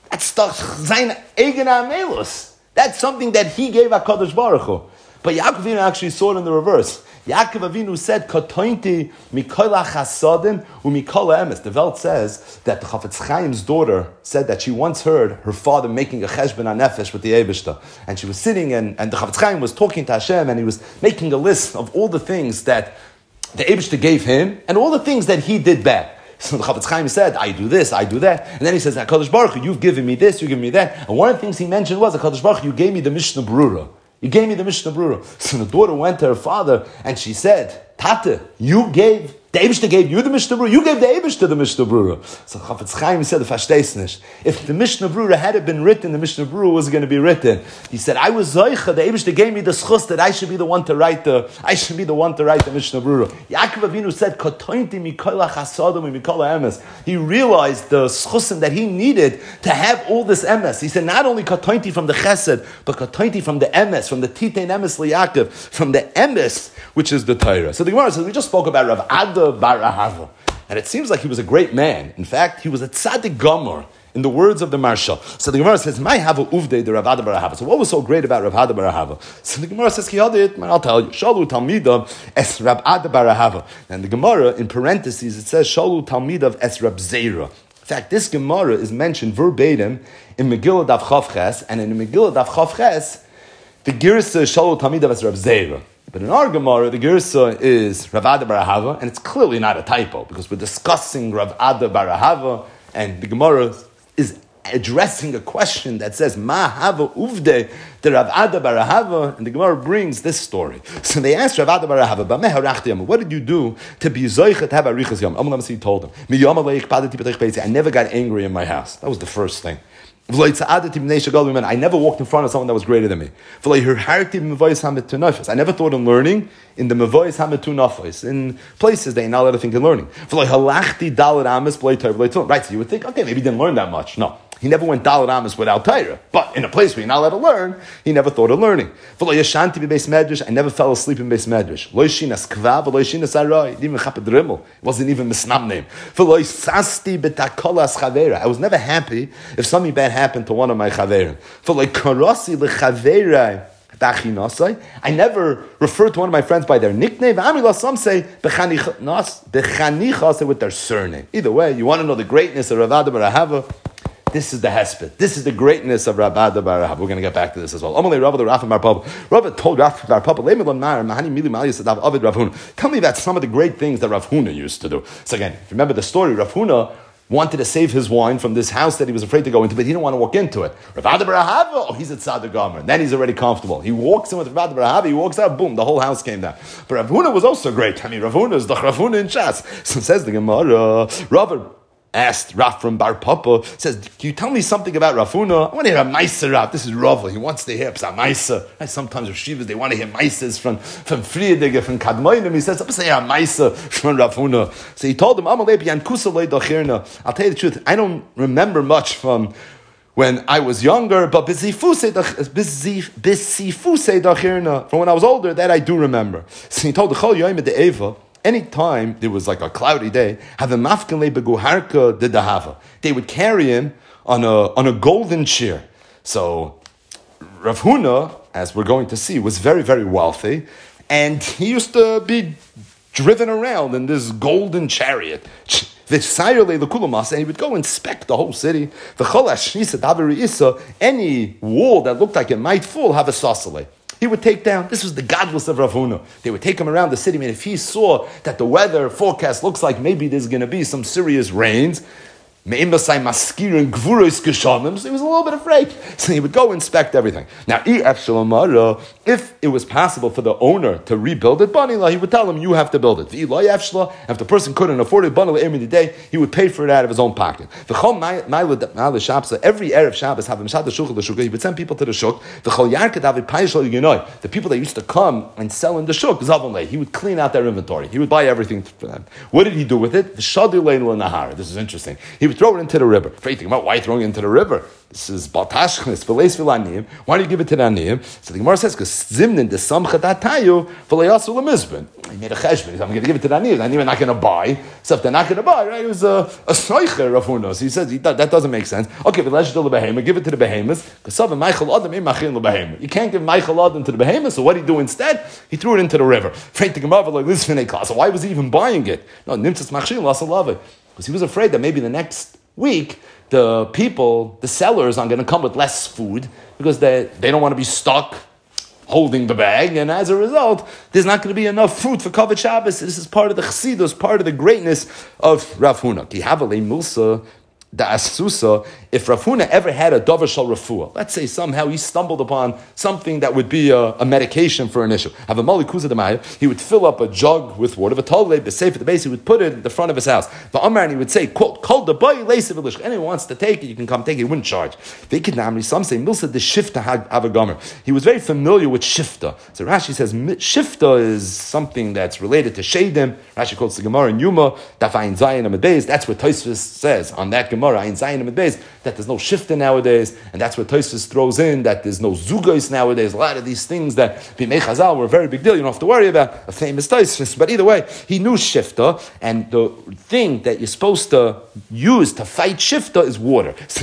That's stuff zayin eigen amelus. That's something that he gave HaKadosh Baruch Hu. But Yaakov Avinu actually saw it in the reverse. Yaakov Avinu said, "Katointi mikol hachasadim umikol emes." The Welt says that the Chafetz Chaim's daughter said that she once heard her father making a cheshbon hanefesh with the Eibishter, and she was sitting and, and the Chafetz Chaim was talking to Hashem, and he was making a list of all the things that the Eibishter gave him and all the things that he did bad. So the Chafetz Chaim said, "I do this, I do that," and then he says, "HaKadosh Baruch Hu, you've given me this, you've given me that." And one of the things he mentioned was, "HaKadosh Baruch Hu, you gave me the Mishnah Berurah. You gave me the Mishnah Berurah." So the daughter went to her father and she said, "Tate, you gave, the Eibishter gave you the Mishnah Berurah, you gave the Eibishter the Mishnah Berurah." So Chafetz Chaim said, if the Mishnah Berurah had been written, the Mishnah Berurah was going to be written. He said, "I was Zoicha, the Eibishter gave me the schus that I should be the one to write the, I should be the one to write the Mishnah Berurah." Yaakov Avinu said, "Katointi mikol hachasadim umikol emes." He realized the schusim that he needed to have all this emes. He said, not only katointi from the chesed, but katointi from the emes, from the titein emes liYaakov, from the emes, which is the Torah. So the Gemara says, we just spoke about Rav Ada bar Ahava, and it seems like he was a great man. In fact, he was a tzaddik gomer, in the words of the Marsha. So the Gemara says, "My hava uvde the Rav Ada bar Ahava." So what was so great about Rav Ada bar Ahava? So the Gemara says, "Kiyadit," I'll tell you, "Shalu talmidav es Rav Ada bar Ahava." And the Gemara in parentheses it says, "Shalu talmidav es Rab Zera." In fact, this Gemara is mentioned verbatim in Megillah Daf Chav Ches, and in Megillah Daf Chav Ches, the Girsa is Shalu talmidav es Rab Zera. But in our Gemara, the Girsa is Rav Ada bar Ahava, and it's clearly not a typo, because we're discussing Rav Ada bar Ahava, and the Gemara is addressing a question that says, "Ma hava uvde the Rav Ada bar Ahava," and the Gemara brings this story. So they asked Rav Ada bar Ahava, "What did you do to be zoichet to have arichas yom?" He told them, "I never got angry in my house." That was the first thing. I never walked in front of someone that was greater than me. I never thought in learning in the mevois hametunafos, in places they ain't not allowed to think in learning. Right, so you would think, okay, maybe he didn't learn that much. No. He never went Dalet Amos without Torah. But in a place where you're not allowed to learn, he never thought of learning. I never fell asleep in Beis Medrash. It wasn't even Misnam name. I was never happy if something bad happened to one of my chaverim. I never referred to one of my friends by their nickname. Some say with their surname. Either way, you want to know the greatness of Rav Ada bar Ahava? This is the hesped. This is the greatness of Rav Ada bar Ahava. We're going to get back to this as well. Amalei Rav the Rafa bar Papa. Rav told Rav bar Papa, "Tell me about some of the great things that Rav Huna used to do." So again, if you remember the story, Rav Huna wanted to save his wine from this house that he was afraid to go into, but he didn't want to walk into it. Rav Ada bar Ahava, oh, he's a tzaddik gomer. Then he's already comfortable. He walks in with Rav Ada bar Ahava, he walks out, boom, the whole house came down. But Rav Huna was also great. I mean, Rav Huna is the Rav Huna in Shas. So says the Gemara, Rav asked Rav from Bar Papa, says, "Can you tell me something about Rav Huna? I want to hear a Maisa Rav." This is Rav. He wants to hear a Maisa. Sometimes Rashivas, they want to hear Maisas from, from Friedrich, from Kadmoinim. He says, "I'm saying a Maisa from Rav Huna." So he told him, I'll tell you the truth, I don't remember much from when I was younger, but from when I was older, that I do remember. So he told the Chol Yoim the Eva, anytime there was like a cloudy day, they would carry him on a on a golden chair. So Rav Huna, as we're going to see, was very, very wealthy, and he used to be driven around in this golden chariot. And he would go inspect the whole city. Any wall that looked like it might fall, have a sasale. He would take down, this was the godless of Rav Huna. They would take him around the city. I mean, if he saw that the weather forecast looks like maybe there's going to be some serious rains, so he was a little bit afraid. So he would go inspect everything. Now, if it was possible for the owner to rebuild it, he would tell him, you have to build it. If the person couldn't afford it, every day, he would pay for it out of his own pocket. Every Erev Shabbos, he would send people to the shuk. The people that used to come and sell in the shuk, he would clean out their inventory. He would buy everything for them. What did he do with it? This is interesting. He would would throw it into the river. Afraid about why throwing it into the river? This is Baltashchnis, V'leis V'laniyim. Why do you give it to the Aniyim? So the Gemara says, because Zimnin, the Samcha Datayu, V'leyasu L'mizbin. He made a cheshbon. I'm going to give it to the Aniyim. The Aniyim are not going to buy. So if they're not going to buy, right, it was a, a Soicher Rav Huna. So he says, he, that, that doesn't make sense. Okay, V'lesh to the Behemah, give it to the Behemoths. Because Sav and Michael Adam, Im Machin L'Behemah. You can't give Michael Adam to the Behemoths, so what did he do instead? He threw it into the river. Afraid to Gemara, like, listen, so why was he even buying it? No, Nimtzas Machin, L'Asalave. Because he was afraid that maybe the next week, the people, the sellers, are going to come with less food because they, they don't want to be stuck holding the bag, and as a result, there's not going to be enough fruit for Kavod Shabbos. This is part of the chassidus, part of the greatness of Rav Huna. Ki havale Musa da Asusa. If Rav Huna ever had a davar shal refuah, let's say somehow he stumbled upon something that would be a, a medication for an issue. Have a malikuza demaya, he would fill up a jug with water. V'tolei b'seif at the base, he would put it in the front of his house. The Amar, and he would say, "Quote, call the boy leisav elish." Anyone wants to take it, you can come take it. He wouldn't charge. They could namely some say milsa the shifta havagomer. He was very familiar with shifta. So Rashi says shifta is something that's related to shadim. Rashi calls the Gemara in Yuma daf ayin zayin amid beis. That's what Tosfos says on that Gemara ayin zayin amid beis, that there's no shifta nowadays, and that's what Tosfos throws in, that there's no zugos nowadays. A lot of these things that b'mei Chazal were a very big deal. You don't have to worry about a famous Tosfos. But either way, he knew shifta, and the thing that you're supposed to use to fight shifta is water. So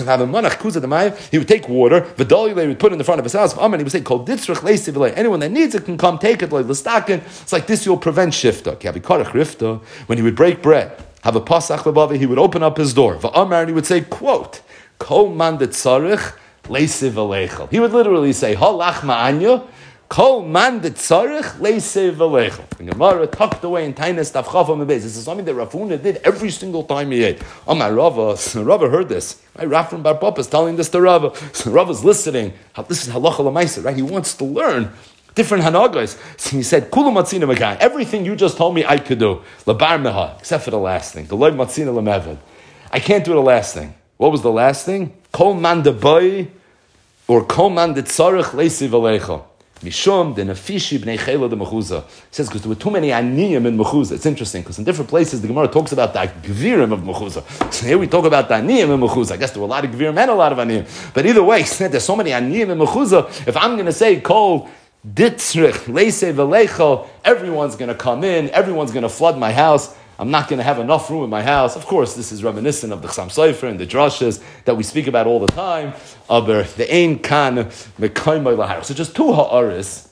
he would take water, V'dolile he would put it in the front of his house, and he would say, "Kol ditzrich leisav elei." Anyone that needs it can come take it. Like l'stakin, it's like this. You'll prevent shifta. When he would break bread, have a pasach lebavi, he would open up his door. V'amar, and he would say, "Quote, Kol man detzarich leisav eleichel." He would literally say, "Halach ma'anya." Kol man detzarich leisav eleichel. The Gemara tucked away in Tainas Daf Chaf Amid Beis. This is something that Rav Huna did every single time he ate. Oh my Rava, Rava heard this. Right? Rav from Bar Papa is telling this to Rava. So Rava's listening. This is halacha l'maisa, right? He wants to learn different hanagas. So he said, "Kulu matzina mekai." Everything you just told me I could do, labar meha, except for the last thing. The loy matzina lemevad. I can't do the last thing. What was the last thing? Kol man debai, or kol man detzarich leisav eleichel. Mishum de nafishi b'nei chela de mechuzah. He says because there were too many aniyim in mechuzah. It's interesting because in different places the Gemara talks about the gvirim of mechuzah. So here we talk about the aniyim in mechuzah. I guess there were a lot of gvirim and a lot of aniyim. But either way, he said there's so many aniyim in mechuzah. If I'm going to say kol ditzrich leisav eleichel, everyone's going to come in. Everyone's going to flood my house. I'm not going to have enough room in my house. Of course, this is reminiscent of the Chassam Sofer and the drashas that we speak about all the time. Aber the ein kan mekayma lahar. So just two ha'aris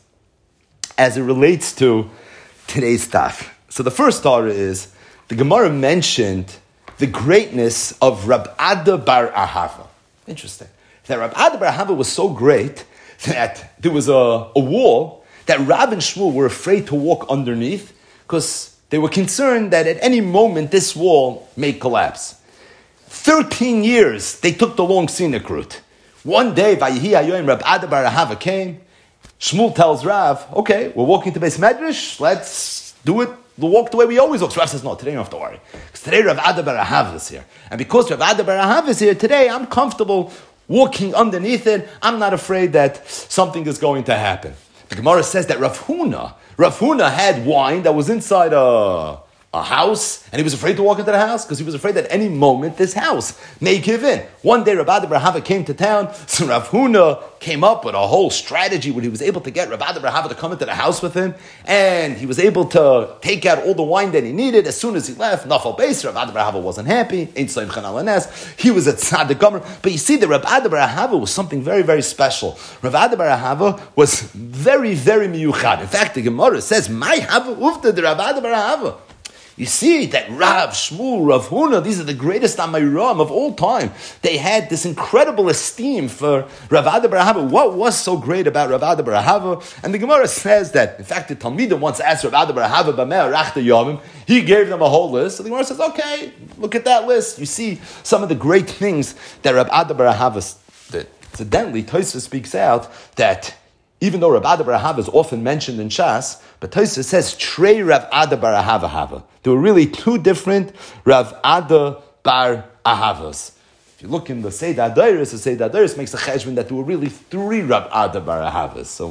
as it relates to today's stuff. So the first ha'ara is the Gemara mentioned the greatness of Rab Ada bar Ahava. Interesting. That Rab Ada bar Ahava was so great that there was a, a wall that Rav and Shmuel were afraid to walk underneath because they were concerned that at any moment this wall may collapse. Thirteen years they took the long scenic route. One day, Vayihi Hayoim, Rab Ada bar Ahava came. Shmuel tells Rav, "Okay, we're walking to Beis Medrash. Let's do it. We'll walk the way we always walk." So Rav says, "No, today you don't have to worry. Because today Rab Ada bar Ahava is here. And because Rab Ada bar Ahava is here today, I'm comfortable walking underneath it. I'm not afraid that something is going to happen." The Gemara says that Rav Huna, Rav Huna had wine that was inside a, a house, and he was afraid to walk into the house because he was afraid that any moment this house may give in. One day, Rav Ada bar Ahava came to town, so Rav Huna came up with a whole strategy where he was able to get Rav Ada bar Ahava to come into the house with him, and he was able to take out all the wine that he needed. As soon as he left, Nafal Beis, Rav Ada bar Ahava wasn't happy. Ein Soim Chanal Anes. He was at Tzaddik Gomer. But you see, the Rav Ada bar Ahava was something very, very special. Rav Ada bar Ahava was very, very miyuchad. In fact, the Gemara says, "My Hava ufta the Rav Ada bar Ahava." You see that Rav, Shmuel, Rav Huna, these are the greatest Amayram of all time. They had this incredible esteem for Rav Ada bar Ahava. What was so great about Rav Ada bar Ahava? And the Gemara says that, in fact, the Talmidim once asked Rav Ada bar Ahava, B'mei arachta yomim, he gave them a whole list. So the Gemara says, okay, look at that list. You see some of the great things that Rav Ada bar Ahava did. Incidentally, Tosfos speaks out that even though Rav Ada bar Ahava is often mentioned in Shas, but Tosfos says Trei Rav Ada bar Ahava Hava. There were really two different Rav Ada bar Ahavas. If you look in the Seidah Adairis, the Seidah Adairis makes a cheshbon that there were really three Rav Ada bar Ahavas. So when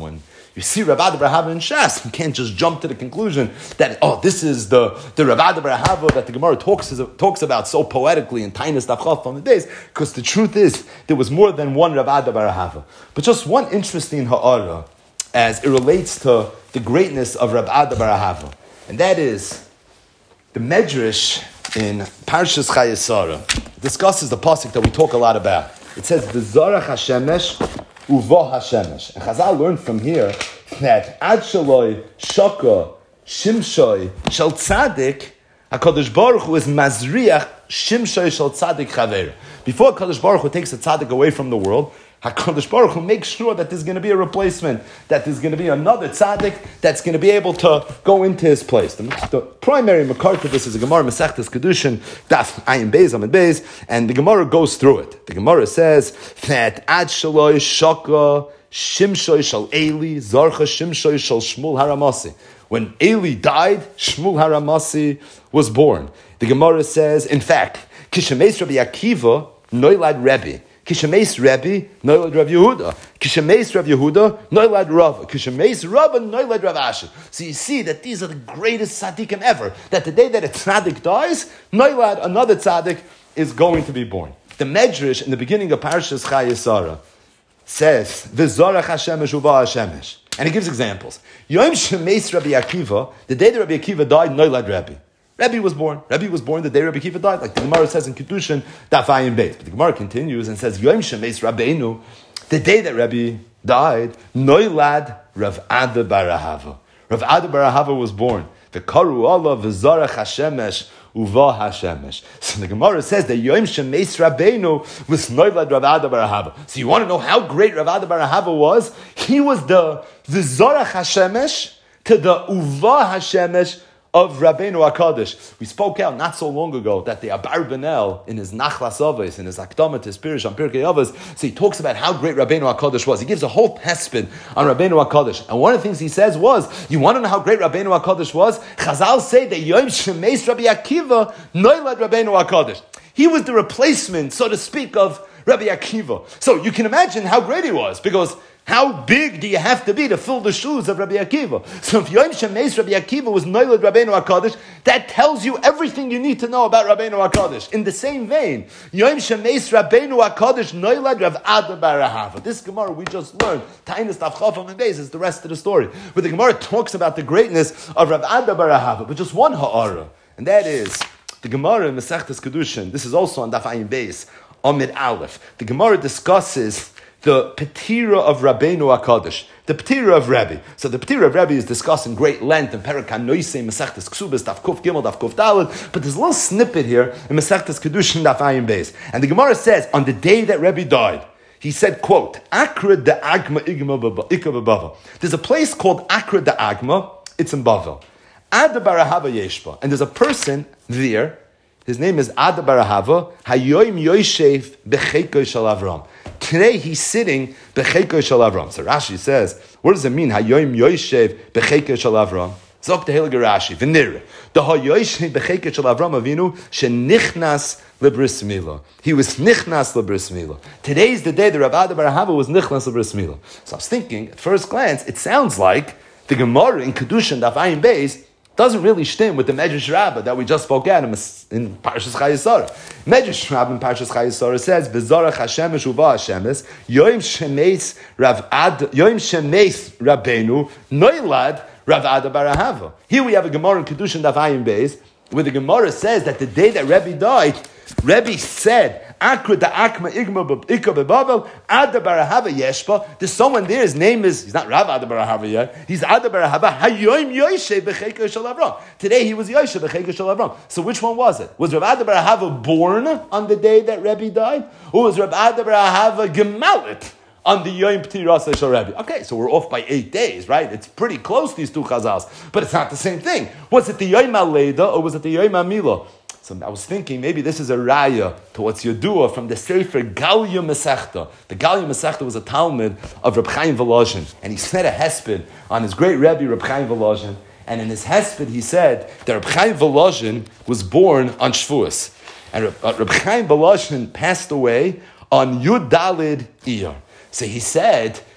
you see Rav Ada bar Ahava in Shas, you can't just jump to the conclusion that, oh, this is the, the Rav Ada bar Ahava that the Gemara talks, talks about so poetically in Tainis Daf Chaf on the days, because the truth is, there was more than one Rav Ada bar Ahava. But just one interesting ha'ara, as it relates to the greatness of Rav Ada bar Ahava, and that is, the Medrash in Parshas Chayei Sarah discusses the pasuk that we talk a lot about. It says, "V'zarach Hashemesh uvo Hashemesh." And Chazal learned from here that Ad Shaloi Shaka Shimshoi Shel Tzadik, HaKadosh Baruch Hu is Mazriach Shimshoi Shel Tzadik Chaver. Before HaKadosh Baruch Hu takes the Tzadik away from the world, HaKadosh Baruch Hu makes sure that there's going to be a replacement, that there's going to be another tzaddik that's going to be able to go into his place. The, the primary makar to this is a Gemara Masechtas Kedushin, Daf Ayin Beis Amid Beis, and the Gemara goes through it. The Gemara says that Ad Shaloi Shaka Shimshoi Shal Eli Zarcha Shimshoi Shal Shmuel Haramasi. When Eli died, Shmuel Haramasi was born. The Gemara says, in fact, Kishemeis Rabbi Akiva Noilad Rebbe. Kishemeis Rebbe, Noilad Rav Yehuda. Kishemeis Rav Yehuda, Noilad Rav. Kishemeis Rav, Noilad Rav Asher. So you see that these are the greatest tzaddikim ever. That the day that a tzaddik dies, Noilad, another tzaddik, is going to be born. The Medrash in the beginning of Parshas Chayei Sarah says, V'zorach Hashemesh uva Hashemesh. And he gives examples. Yom Shemeis Rabbi Akiva, the day that Rabbi Akiva died, Noilad Rebbe. Rebbe was born. Rebbe was born the day Rabbi Akiva died, like the Gemara says in Kedushin, Daf Ayin Beis. But the Gemara continues and says, Yom Shemeis Rabbeinu, the day that Rebbe died, Noilad Rav Ada bar Ahava. Rav Ada bar Ahava was born. The Karu Allah v'zarach Hashemesh uva Hashemesh. So the Gemara says that Yom Shemeis Rabbeinu was Noilad Rav Ada bar Ahava. So you want to know how great Rav Ada bar Ahava was? He was the v'zarach Hashemesh to the uva Hashemesh of Rabbeinu HaKadosh. We spoke out not so long ago that the Abarbanel, in his Nachlas Avos, in his Akdama to Spirish on Pirkei Avos, so he talks about how great Rabbeinu HaKadosh was. He gives a whole hesped on Rabbeinu HaKadosh. And one of the things he says was, you want to know how great Rabbeinu HaKadosh was? Chazal say that Yom Shemeis Rabbi Akiva Noilad Rabbeinu HaKadosh. He was the replacement, so to speak, of Rabbi Akiva. So you can imagine how great he was, because how big do you have to be to fill the shoes of Rabbi Akiva? So if Yom Shemeis Rabbi Akiva was Noilad Rabbeinu HaKadosh, that tells you everything you need to know about Rabbeinu HaKadosh. In the same vein, Yom Shemeis Rabbeinu HaKadosh Noilad Rav Ada bar Ahava. This Gemara we just learned, Tainis Daf Chaf Amid Beis, is the rest of the story. But the Gemara talks about the greatness of Rav Ada bar Ahava, but just one ha'ara, and that is the Gemara in Masechtas Kedushin. This is also on Daf Ayin Beis, Amid Aleph. The Gemara discusses the Petira of Rabbeinu HaKadosh, the Petira of Rebbe. So the Petira of Rebbe is discussed in great length in Perek HaNoisei, Masechtas Ksubas, Daf Kuf Gimel, Daf Kuf Daled, but there's a little snippet here in Masechtas Kedushin, Daf Ayin Beis. And the Gemara says, on the day that Rebbe died, he said, quote, Akra de Agma Igma Bavel. There's a place called Akra de Agma, it's in Bavel. Ada bar Ahava Yeshba. And there's a person there, his name is Ada bar Ahava, Hayoim Yoshev Becheiko Shel Avram. Today he's sitting Becheiko Shel Avram. So Rashi says, what does it mean? Hayoim Yoshev Becheiko Shel Avram. Zok the Heilige Rashi. V'nir. The Hayoim Becheiko Shel Avram Avinu shenichnas lebris milah. He was nichnas lebris milah. Today's the day the Rav Ada bar Ahava was nichnas lebris milah. So I was thinking, at first glance, it sounds like the Gemara in Kedushin Daf Ayin Beis doesn't really stem with the Medrash Rabbah that we just spoke at in, in Parshas Chayei Sarah. Medrash Rabbah in Parshas Chayei Sarah says, "V'zarach Hashemesh uva Hashemes Yom Shemeis Rav Ad Yom Shemeis Rabbeinu Noilad Rav Ada bar Ahava." Here we have a Gemara in Kedushin Daf Ayin Beis where the Gemara says that the day that Rebbe died, Rebbe said, Akra da Akma Igma Ika Bebavel, Ada bar Ahava Yeshba. There's someone there, his name is, he's not Rav Ada bar Ahava yet, he's Ada bar Ahava, Hayoim Yoshe Becheiko Shel Avram. Today he was Yoshe Becheiko Shel Avram. So which one was it? Was Rav Ada bar Ahava born on the day that Rebbe died? Or was Rav Ada bar Ahava Gemalit on the Yom P'tiras Shel Rebbe? Okay, so we're off by eight days, right? It's pretty close, these two chazals, but it's not the same thing. Was it the Yom HaLeida or was it the Yom HaMilah? So I was thinking maybe this is a raya to what's Yodua from the Sefer Galia Masechta. The Galia Masechta was a Talmud of Reb Chaim Volozhin, and he said a hesped on his great Rebbe Reb Chaim Volozhin. And in his hesped he said that Reb Chaim Volozhin was born on Shavuos, and Reb, uh, Reb Chaim Volozhin passed away on Yud Dalid Iyar. So he said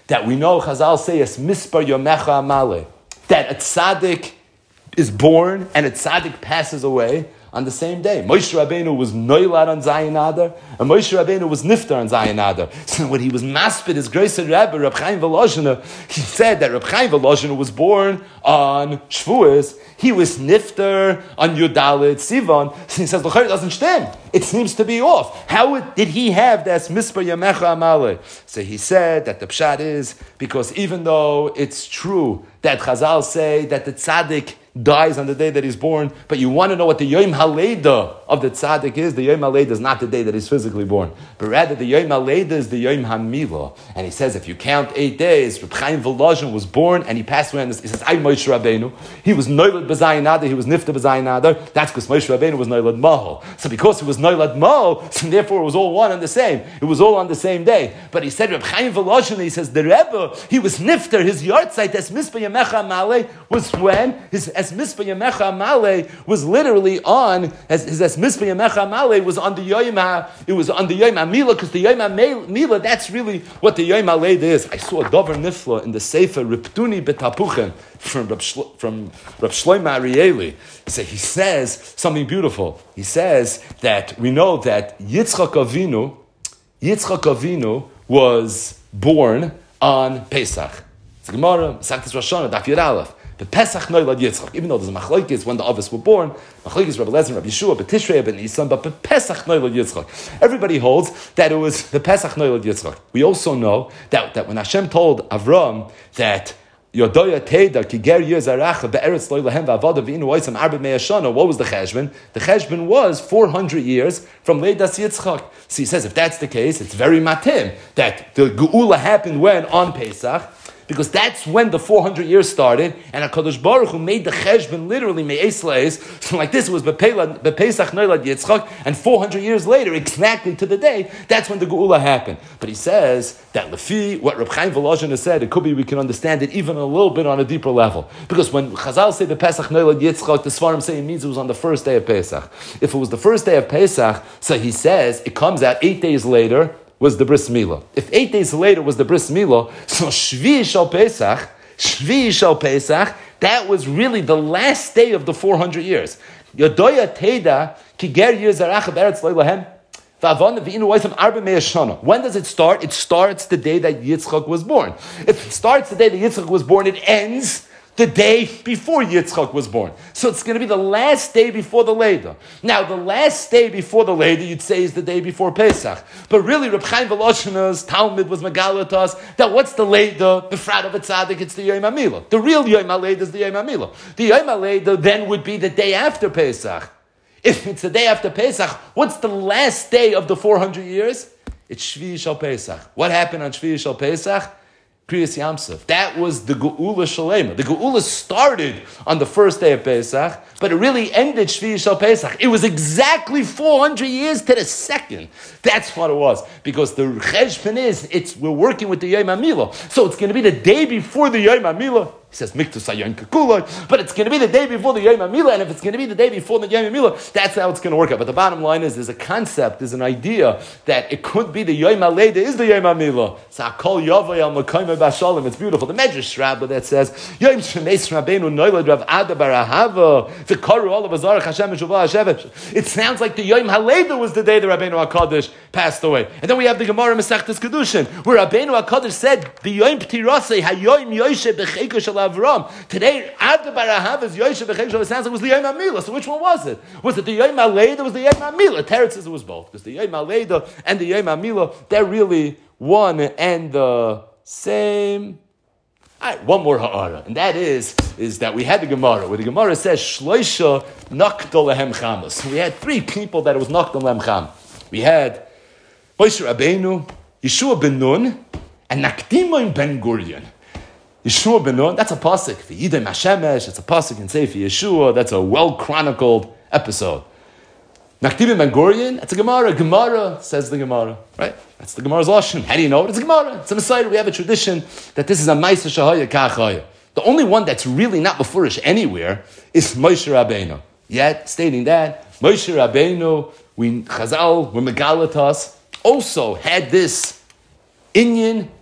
that we know Chazal say es mispar yomecha amale, that a tzaddik is born and a tzaddik passes away on the same day. Moshe Rabbeinu was noilad on Zayin Adar, and Moshe Rabbeinu was niftar on Zayin Adar. So when he was maspid, his grace and Rebbe, Reb Chaim Volozhiner, he said that Reb Chaim Volozhiner was born on Shavuos. He was niftar on Yudalit Sivan. So he says, the Chayr doesn't stem. It seems to be off. How did he have this Mispar Yamecha Amale? So he said that the pshat is because even though it's true that Chazal say that the tzaddik dies on the day that he's born, but you want to know what the Yom HaLeida of the tzaddik is. The Yom HaLeida is not the day that he's physically born, but rather the Yom HaLeida is the Yom HaMilah. And he says if you count eight days, Reb Chaim Volozhin was born and he passed away on this. He says, I Moshe Rabbeinu. He was Noilad B'Zayin Adar, he was Nifta B'Zayin Adar. That's because Moshe Rabbeinu was Noilad Mahal. So because he was Noilad Mahal, so therefore it was all one and the same. It was all on the same day. But he said, Reb Chaim Volozhin, he says, the Rebbe, he was Nifter, his yahrzeit, as Mispah Yamecha Male, was when his as Mispah Yamecha Male was literally on as his as Mispah Yamecha Male was on the Yom Ha, it was on the Yom HaMilah, because the Yom HaMilah, that's really what the Yom HaLeida is. I saw a Dover Nifla in the Sefer Riptuni Betapuchen from Reb Shlo, from Reb Shlomo Arieli. So he says something beautiful. He says that we know that Yitzchak Avinu, Yitzchak Avinu was born on Pesach. It's the Gemara, Masechtas Rosh Hashanah, Daf Yud Aleph. The Pesach Noilad Yitzchak, even though there's a machlokes when the Avos were born, machlokes Rabbi Lezer, Rabbi Yeshua, but Tishrei, but Nisan, but Pesach Noilad Yitzchak. Everybody holds that it was the Pesach Noilad Yitzchak. We also know that, that when Hashem told Avram that Yodoya Teda ki ger yezaracha be'eretz lo ilahem va'avada v'inu oisam arba me'ashana. What was the cheshbon? The cheshbon was four hundred years from Leidas Yitzchak. So he says, if that's the case, it's very matim that the Geula happened when? On Pesach. Because that's when the four hundred years started, and HaKadosh Baruch Hu made the cheshbon literally me'es le'es. So like this was Bepesach Noilad Yitzchak, and four hundred years later, exactly to the day, that's when the Geula happened. But he says that Lefi, what Reb Chaim Volozhin has said, it could be we can understand it even a little bit on a deeper level. Because when Chazal say Bepesach Noilad Yitzchak, the Svarim say it means it was on the first day of Pesach. If it was the first day of Pesach, so he says it comes out eight days later, was the Bris Milah. If eight days later was the Bris Milah, so Shvi Shal Pesach, Shvi Shal Pesach, that was really the last day of the four hundred years. Yodoya Teda ki ger yizarach be'eretz lo ilahem va'avana v'inu oisam arba me'ashana. When does it start? It starts the day that Yitzchak was born. If it starts the day that Yitzchak was born, it ends the day before Yitzchak was born. So it's going to be the last day before the Leida. Now, the last day before the Leida, you'd say, is the day before Pesach. But really, Reb Chaim Volozhiner's Talmud was Megalit to us that what's the Leida? Befrat of a tzaddik, it's the Yom HaMilah. The real Yom HaLeida is the Yom HaMilah. The Yom HaLeida then would be the day after Pesach. If it's the day after Pesach, what's the last day of the four hundred years? It's Shvi Shal Pesach. What happened on Shvi Shal Pesach? Kriyas Yamsuf. That was the Geula Shalema. The Geula started on the first day of Pesach, but it really ended Shvi Shal Pesach. It was exactly four hundred years to the second. That's what it was. Because the Cheshbon is, it's, we're working with the Yom HaMilah. So it's going to be the day before the Yom HaMilah. He says, Miktus HaYom Kekulot, but it's going to be the day before the Yom HaMilah, and if it's going to be the day before the Yom HaMilah, that's how it's going to work out. But the bottom line is, there's a concept, there's an idea that it could be the Yom HaLeida is the Yom HaMilah. It's HaKol Yavai Al Mekayim Bashalim. It's beautiful. The Medrash Rabbah that says, Yom Shemeis Rabbeinu Noilad Rav Ada Bar Ahava V'karu Olav Azarach Hashem Meshuvah Hashevet. It sounds like the Yom HaLeida was the day that Rabbeinu HaKadosh passed away. And then we have the Gemara Masechtas Kedushin, where Rabbeinu HaKadosh said, the Yom P'tirasei Hayom Yoshe B'cheiko Shel Avram. Today, Ada Bar Ahava's Yoshe B'cheiko, it sounds like it was the Yom HaMilah. So which one was it? Was it the Yom HaLeida or was the Yom HaMilah? Teretz says it was both. Because the Yom HaLeida and the Yom HaMilah, they're really one and the same. All right, one more ha'ara, and that is, is that we had the Gemara, where the Gemara says, Shloisha Nakdol Lehem Chamas. We had three people that it was Nakdol Lehem Cham. We had Moshe Rabbeinu, Yeshua ben Nun, and Nakdimon ben Gurion. Yeshua ben Nun, that's a pasuk. V'yidem Hashemesh, it's a pasuk in Sefer Yeshua. That's a well-chronicled episode. Nakdimon ben Gurion, that's a Gemara. Gemara, says the Gemara, right? That's the Gemara's Lashon. How do you know it? It's a Gemara. It's a Messiah. We have a tradition that this is a Maisa Shahaya Kachaya. The only one that's really not befurish anywhere is Moshe Rabbeinu. Yet, stating that, Moshe Rabbeinu, we Chazal, we Megalatas, also had this inyan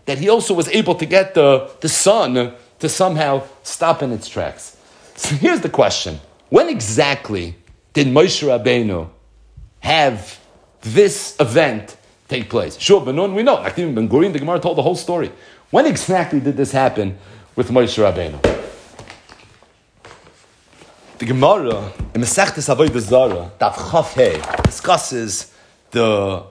that he also was able to get the, the sun to somehow stop in its tracks. So here's the question. When exactly did Moshe Rabbeinu have this event take place? Sure, Ben Nun, we know. Nakdim Ben Gurion, the Gemara told the whole story. When exactly did this happen with Moshe Rabbeinu? The Gemara in Masechtas Avodah Zarah, Daf Chaf Hey, discusses the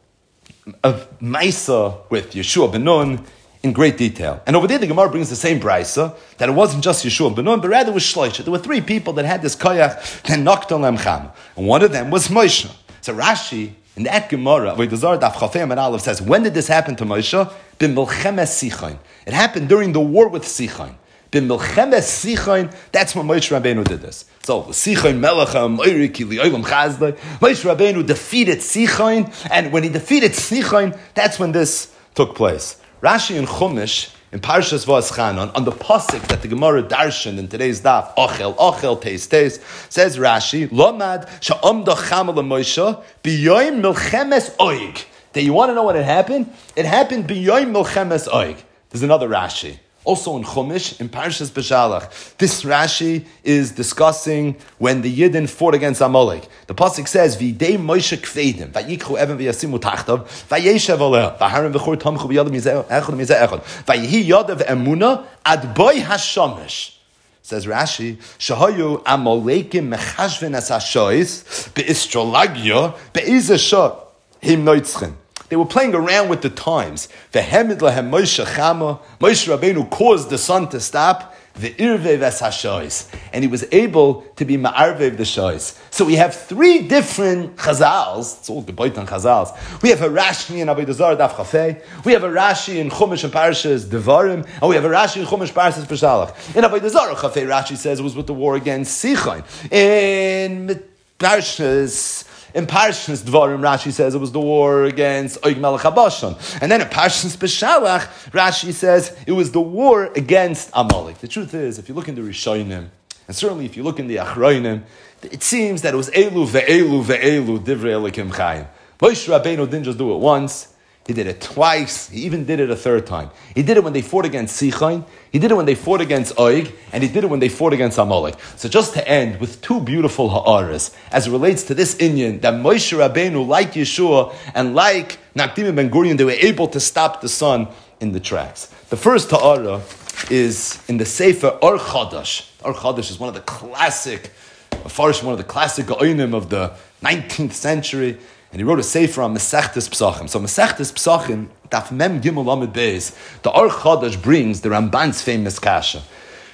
uh, Maisa with Yeshua Ben Nun in great detail. And over there, the Gemara brings the same brisa, that it wasn't just Yeshua Ben Nun, but rather it was Shloisha. There were three people that had this koyach that knocked on Lemcham. And one of them was Moshe. So Rashi, in that Gemara, Avodah Zarah, Daf Chaf Hey and Aleph says, when did this happen to Moshe? B'milchemes Sichain. It happened during the war with Sichain. B'milchemes Sichain, that's when Moshe Rabbeinu did this. So, Sichain Melech Moiri Kili Olam Chazdai. Moshe Rabbeinu defeated Sichain, and when he defeated Sichain, that's when this took place. Rashi in Chumash, in Parshas Va'aschanan, on the pasuk that the Gemara darshan in today's daf, Ochel, Ochel, Teis, Teis, says Rashi, Lomad Sha'omda Chamal Moshe B'yoyim Milchemes Oig. That you want to know what had happened? It happened B'yoyim Milchemes Oig. There's another Rashi. Also in Chumash, in Parshas Beshalach, this Rashi is discussing when the Yidden fought against Amalek. The pasuk says, "V'idei Moshe kfeidim, vayikchu even v'yasimu tachtav, vayeshev aleh, v'harim v'chur tamchu v'yadav mizeh echad mizeh echad, vayhi yadav emuna ad boy hashomesh." Says Rashi, "Shahayu Amalekim mechashven as hashois be'istrolagya be'izashah him noitzchen." They were playing around with the times. V'hemid lahem Moshe Chama. Moshe Rabbeinu caused the sun to stop. V'irvev es hashois, and he was able to be ma'arvev the shois. So we have three different chazals. It's all gebayt on chazals. We have a Rashi in Avodah Zarah Daf Chafei. We have a Rashi in Chumash and Parshas Devarim, and we have a Rashi in Chumash Parshas Beshalach. In Avodah Zarah Chafei, Rashi says it was with the war against Sichain. In Parshas In Parshas Dvarim, Rashi says it was the war against Oig Melech HaBashan. And then in Parshas Beshalach, Rashi says it was the war against Amalek. The truth is, if you look in the Rishonim, and certainly if you look in the Achronim, it seems that it was Elu ve'elu ve'elu divrei Elokim Chaim. Moshe Rabbeinu didn't just do it once. He did it twice. He even did it a third time. He did it when they fought against Sichain. He did it when they fought against Oig. And he did it when they fought against Amalek. So just to end with two beautiful ha'aras, as it relates to this inyan, that Moshe Rabbeinu, like Yeshua, and like Nakdim Ben Gurion, they were able to stop the sun in the tracks. The first ha'ara is in the Sefer Or Chadash. Or Chadash is one of the classic, one of the classic Ga'onim of the nineteenth century. And he wrote a sefer on Masechtas Psachim. So Masechtas Psachim, Daf Mem Gimel Lamed Beis, the Or Chadash brings the Ramban's famous kasha.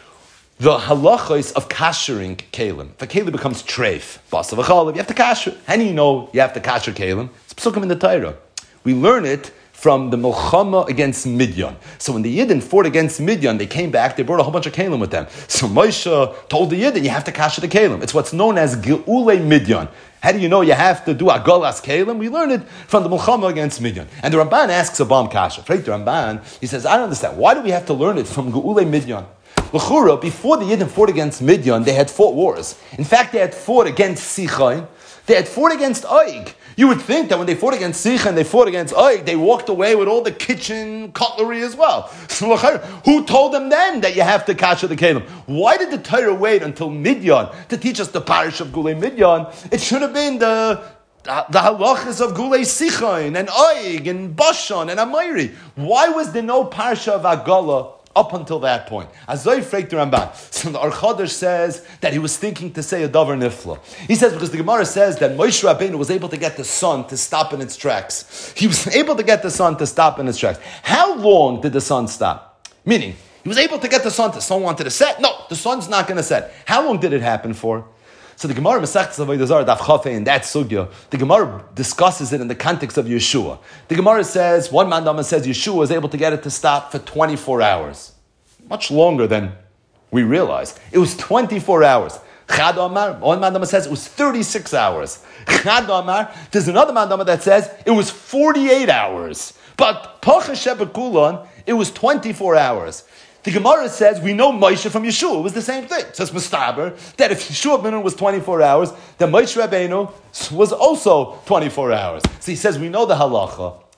The halachos of kashering kalim. If a kalim becomes treif, basa v'chalav, you have to kasher. How do you know you have to kasher kalim? It's Psukim in the Torah. We learn it from the Milchama against Midian. So when the Yidden fought against Midian, they came back, they brought a whole bunch of kalim with them. So Moshe told the Yidden, you have to kasher the kalim. It's what's known as Geulei Midian. How do you know you have to do Agalas Kalim? We learn it from the Milchama against Midian. And the Ramban asks a bomb kasha. Right, the Ramban, he says, I don't understand. Why do we have to learn it from Geulei Midian? L'chura, before the Yidden fought against Midian, they had fought wars. In fact, they had fought against Sichain. They had fought against Oig. You would think that when they fought against Sichain, they fought against Oig, they walked away with all the kitchen cutlery as well. So who told them then that you have to kasher the kalim? Why did the Torah wait until Midian to teach us the parish of Geulei Midian? It should have been the the, the halachas of Geulei Sichain and Oig and Bashan and Amiri. Why was there no parsha of Agala up until that point? Azoy freik the Ramban. So the Or Chadash says that he was thinking to say a davar nifla. He says because the Gemara says that Moshe Rabbeinu was able to get the sun to stop in its tracks. He was able to get the sun to stop in its tracks. How long did the sun stop? Meaning, he was able to get the sun to, sun wanted to set? No, the sun's not going to set. How long did it happen for? So the Gemara Masechtas Avodah Zarah Daf Chafei in that sugya, the Gemara discusses it in the context of Yeshua. The Gemara says, one mandama says Yeshua was able to get it to stop for twenty-four hours. Much longer than we realize. It was twenty-four hours. Chad Amar, one mandama says it was thirty-six hours. Chad Amar, there's another mandama that says it was forty-eight hours. But Tocha Shebekulan, it was twenty-four hours. The Gemara says, we know Moshe from Yeshua. It was the same thing. It says Mustaber, that if Yeshua ben Nun was twenty-four hours, then Moshe Rabbeinu was also twenty-four hours. So he says, we know the halacha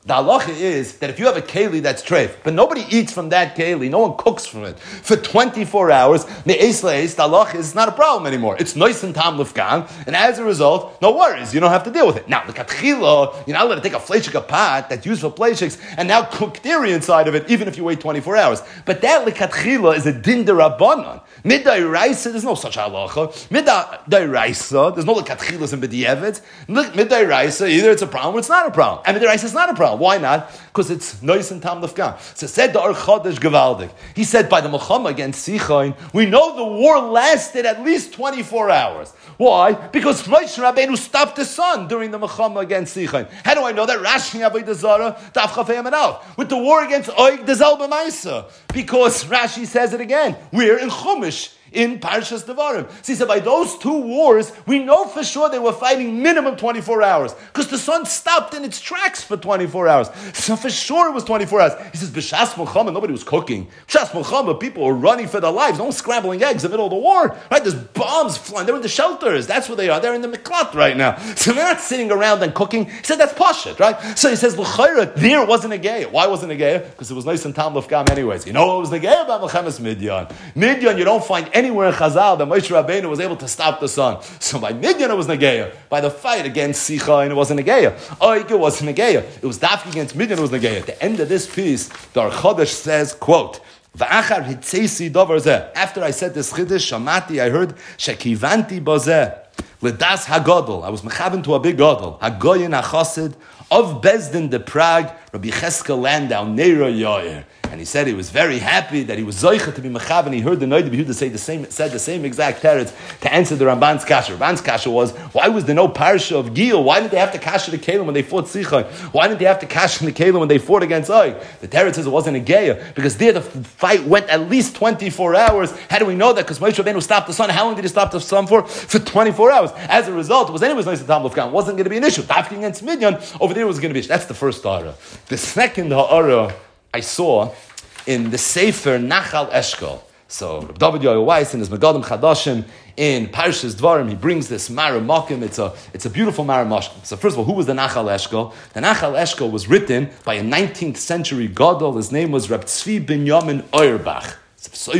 The halacha is that if you have a keli that's treif, but nobody eats from that keli, no one cooks from it for twenty-four hours, the halacha is not a problem anymore. It's nice and tam lefgan, and as a result, no worries. You don't have to deal with it. Now, the katchila, you're not allowed to take a fleshik pot that's used for fleshiks and now cook dairy inside of it, even if you wait twenty-four hours. But that lekatchila is a din derabanan. Midday raisa, there's no such halacha. Midday raisa, there's no lekatchilas and b'di'evet. Midday raisa, either it's a problem or it's not a problem. And midday raisa is not a problem. Why not? Because it's nois and tam lefgan. So said the Or Chodesh Gevaldik. He said by the Milchama against Sichain, we know the war lasted at least twenty-four hours. Why? Because Moshe Rabbeinu stopped the sun during the Milchama against Sichain. How do I know that? Rashi Avodah Zarah Daf Chafei Amud Aleph with the war against Oig Dezel B'Maisa. Because Rashi says it again. We're in Chumash. In Parshas Devarim. So he said, by those two wars, we know for sure they were fighting minimum twenty-four hours. Because the sun stopped in its tracks for twenty-four hours. So for sure it was twenty-four hours. He says, B'shas Milchama, nobody was cooking. B'shas Milchama, people were running for their lives. No one's scrambling eggs in the middle of the war. Right? There's bombs flying. They're in the shelters. That's where they are. They're in the miklat right now. So they're not sitting around and cooking. He said, that's pashut, right? So he says, L'chayra, there wasn't a geya. Why wasn't a geya? Because it was nice and tam lefgam anyways. You know what was the geya about Milchemes Midyan? Midyan, you don't find anywhere in Chazal that Moshe Rabbeinu was able to stop the sun. So by Midyan it was Negeya. By the fight against Sicha, and it wasn't Negeya. Oik, it wasn't Negeya. It was Dafki against Midyan, it was Negeya. At the end of this piece, the Or Chodesh says, quote, V'achar hitzesi davar zeh. After I said this chiddush, shamati, I heard, shekivanti bazeh, l'das hagadol. I was mechaven to a big gadol. Hagoyin hachosid, of Bezdin de Prague, Rabbi Cheskel Landau, Neira Yair. And he said he was very happy that he was zoicha to be mechav, and he heard the Noida Behuda say the same, said the same exact teretz to answer the Ramban's kasha. Ramban's kasha was, why was there no parsha of Gil? Why didn't they have to kasha the Kalim when they fought Sichon? Why didn't they have to kasha the Kalim when they fought against Oy? The teretz says it wasn't a geya, because there the fight went at least twenty-four hours. How do we know that? Because Moshe Rabbeinu stopped the sun. How long did he stop the sun for? For twenty-four hours. As a result, it was anyways nice to Tam Lefkan. It wasn't going to be an issue. Dafki against Midyan, over there was going to be an issue. That's the first ha'ara. The second ha'ara I saw in the Sefer Nachal Eshkol. So David Yoel Weiss in his Megadim Chadashim in Parshas Dvarim, he brings this Mara Mokim. It's a it's a beautiful Mara Mokim. So first of all, who was the Nachal Eshkol? The Nachal Eshkol was written by a nineteenth century Gadol. His name was Reb Tzvi Binyamin Auerbach. He,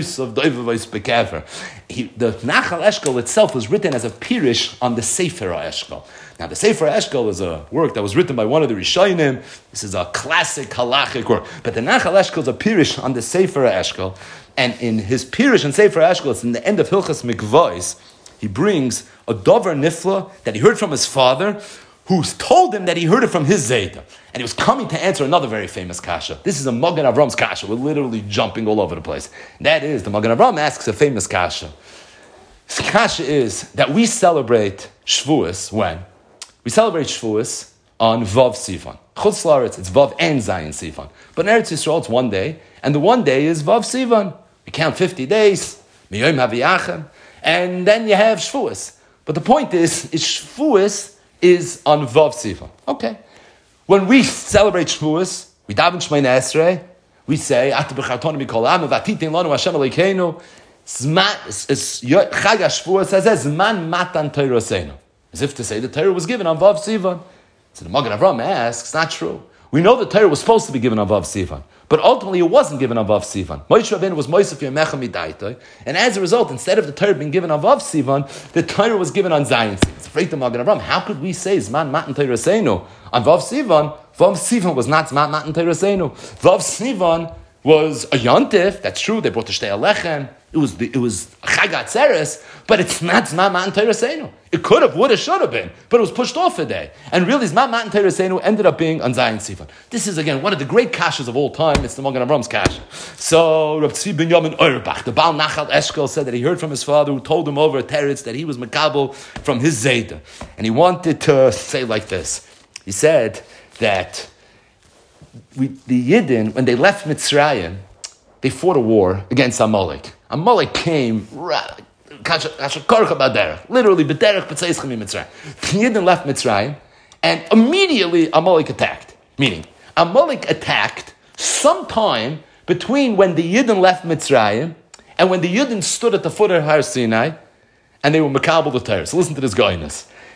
the Nachal Eshkol itself was written as a pirish on the Sefer Eshkol. Now, the Sefer Eshkol is a work that was written by one of the Rishonim. This is a classic halachic work. But the Nachal Eshkol is a pirish on the Sefer Eshkol. And in his pirish on Sefer Eshkol, it's in the end of Hilchas Mikvos, he brings a dover nifla that he heard from his father, who told him that he heard it from his Zayda. And he was coming to answer another very famous kasha. This is a Magen Avram's kasha. We're literally jumping all over the place. That is, the Magen Avram asks a famous kasha. His kasha is that we celebrate Shavuos when? We celebrate Shavuos on Vav Sivan. Chutz La'aretz, it's Vav and Zayin Sivan. But in Eretz Yisrael, it's one day, and the one day is Vav Sivan. We count fifty days, Miyom Haviyachem, and then you have Shavuos. But the point is, is Shavuos is on Vav Sivan. Okay. When we celebrate Shavuos, we daven Shemona Esrei, we say, Ata b'chartonu mikol ha'am, v'atitin lanu Hashem Elokeinu, Chag HaShavuos says, Zman matan Torah. As if to say the Torah was given on Vav Sivan. So the Magen Avram asks, not true. We know the Torah was supposed to be given on Vav Sivan, but ultimately it wasn't given on Vav Sivan. Moshe Rabbeinu was Mosef Yemecha Midaitoi, and as a result, instead of the Torah being given on Vav Sivan, the Torah was given on Zayin Sivan. It's afraid the Magen Avram. How could we say Zman Matan Torah Seinu on Vav Sivan? Vav Sivan was not Zman Matan Torah Seinu. Vav Sivan was a yontif. That's true. They brought the Shtei Alechem. It was the, it was Chag Atzeres, but it's not Zman Matan Torah Seinu. It could have, would have, should have been, but it was pushed off a day. And really, Zman Matan Torah Seinu ended up being on Zayin Sivan. This is again one of the great kashas of all time. It's the Magen Avram's kasha. So Reb Tzvi Binyamin Auerbach, the Baal Nachal Eshkol, said that he heard from his father, who told him over a teretz that he was makabel from his zayda, and he wanted to say like this. He said that we, the Yidden, when they left Mitzrayim, they fought a war against Amalek. Amalek came, literally, b'derech b'tzeischem Mitzrayim. The Yidden left Mitzrayim, and immediately Amalek attacked. Meaning, Amalek attacked sometime between when the Yidden left Mitzrayim and when the Yidden stood at the foot of Har Sinai, and they were makabel the Torah. So listen to this goyness.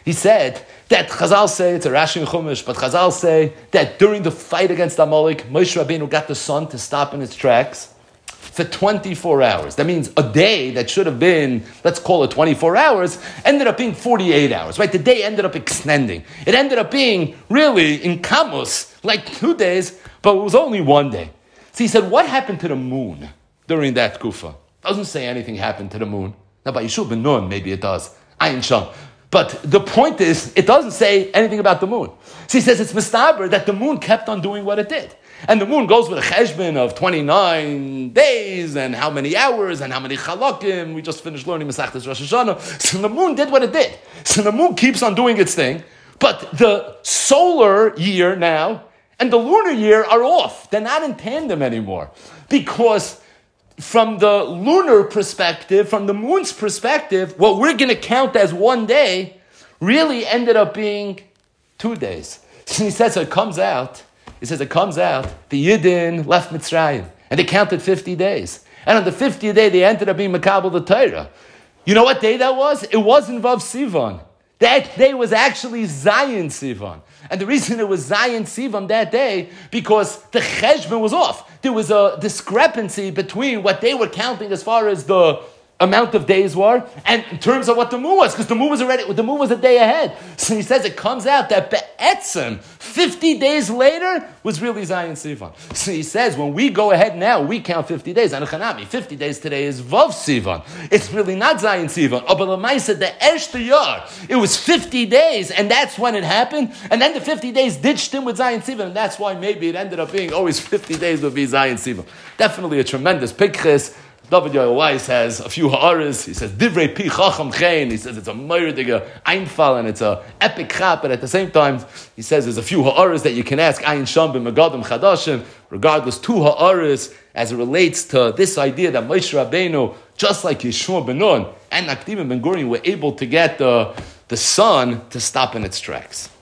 He said that Chazal say, it's a Rashi and Chumash, but Chazal say that during the fight against Amalek, Moshe Rabbeinu got the sun to stop in its tracks for twenty-four hours. That means a day that should have been, let's call it twenty-four hours, ended up being forty-eight hours, right? The day ended up extending. It ended up being really in Kamos, like two days, but it was only one day. So he said, what happened to the moon during that kufa? Doesn't say anything happened to the moon. Now by Yeshua ben Nun, maybe it does. Ayin Sham. But the point is, it doesn't say anything about the moon. So he says it's mistaber that the moon kept on doing what it did. And the moon goes with a cheshbon of twenty-nine days, and how many hours, and how many chalakim. We just finished learning Masechtas Rosh Hashanah. So the moon did what it did. So the moon keeps on doing its thing. But the solar year now and the lunar year are off. They're not in tandem anymore. Because from the lunar perspective, from the moon's perspective, what we're going to count as one day really ended up being two days. So he says it comes out. He says it comes out, the Yidden left Mitzrayim, and they counted fifty days. And on the fiftieth day, they ended up being Makabel the Torah. You know what day that was? It wasn't Vav Sivan. That day was actually Zion Sivan. And the reason it was Zion Sivan that day, because the Cheshbon was off. There was a discrepancy between what they were counting as far as the amount of days were, and in terms of what the moon was, because the moon was already, the moon was a day ahead. So he says it comes out that Be'etzem, fifty days later, was really Zion Sivan. So he says, when we go ahead now, we count fifty days. Anuchanami, fifty days today is Vav Sivan. It's really not Zion Sivan. But said the Eshta Yar, it was fifty days, and that's when it happened. And then the fifty days ditched him with Zion Sivan, and that's why maybe it ended up being always fifty days would be Zion Sivan. Definitely a tremendous pikches. David Yoel Weiss has a few ha'aras. He says, Divrei pi chacham chen. He says it's a meirdiga einfall, and it's a epic chap, but at the same time, he says there's a few ha'aras that you can ask Ayin Sham b'Megadim Chadashim, regardless, two ha'aras as it relates to this idea that Moshe Rabbeinu, just like Yeshua ben Nun and Nakdim ben Gurion, were able to get the, the sun to stop in its tracks.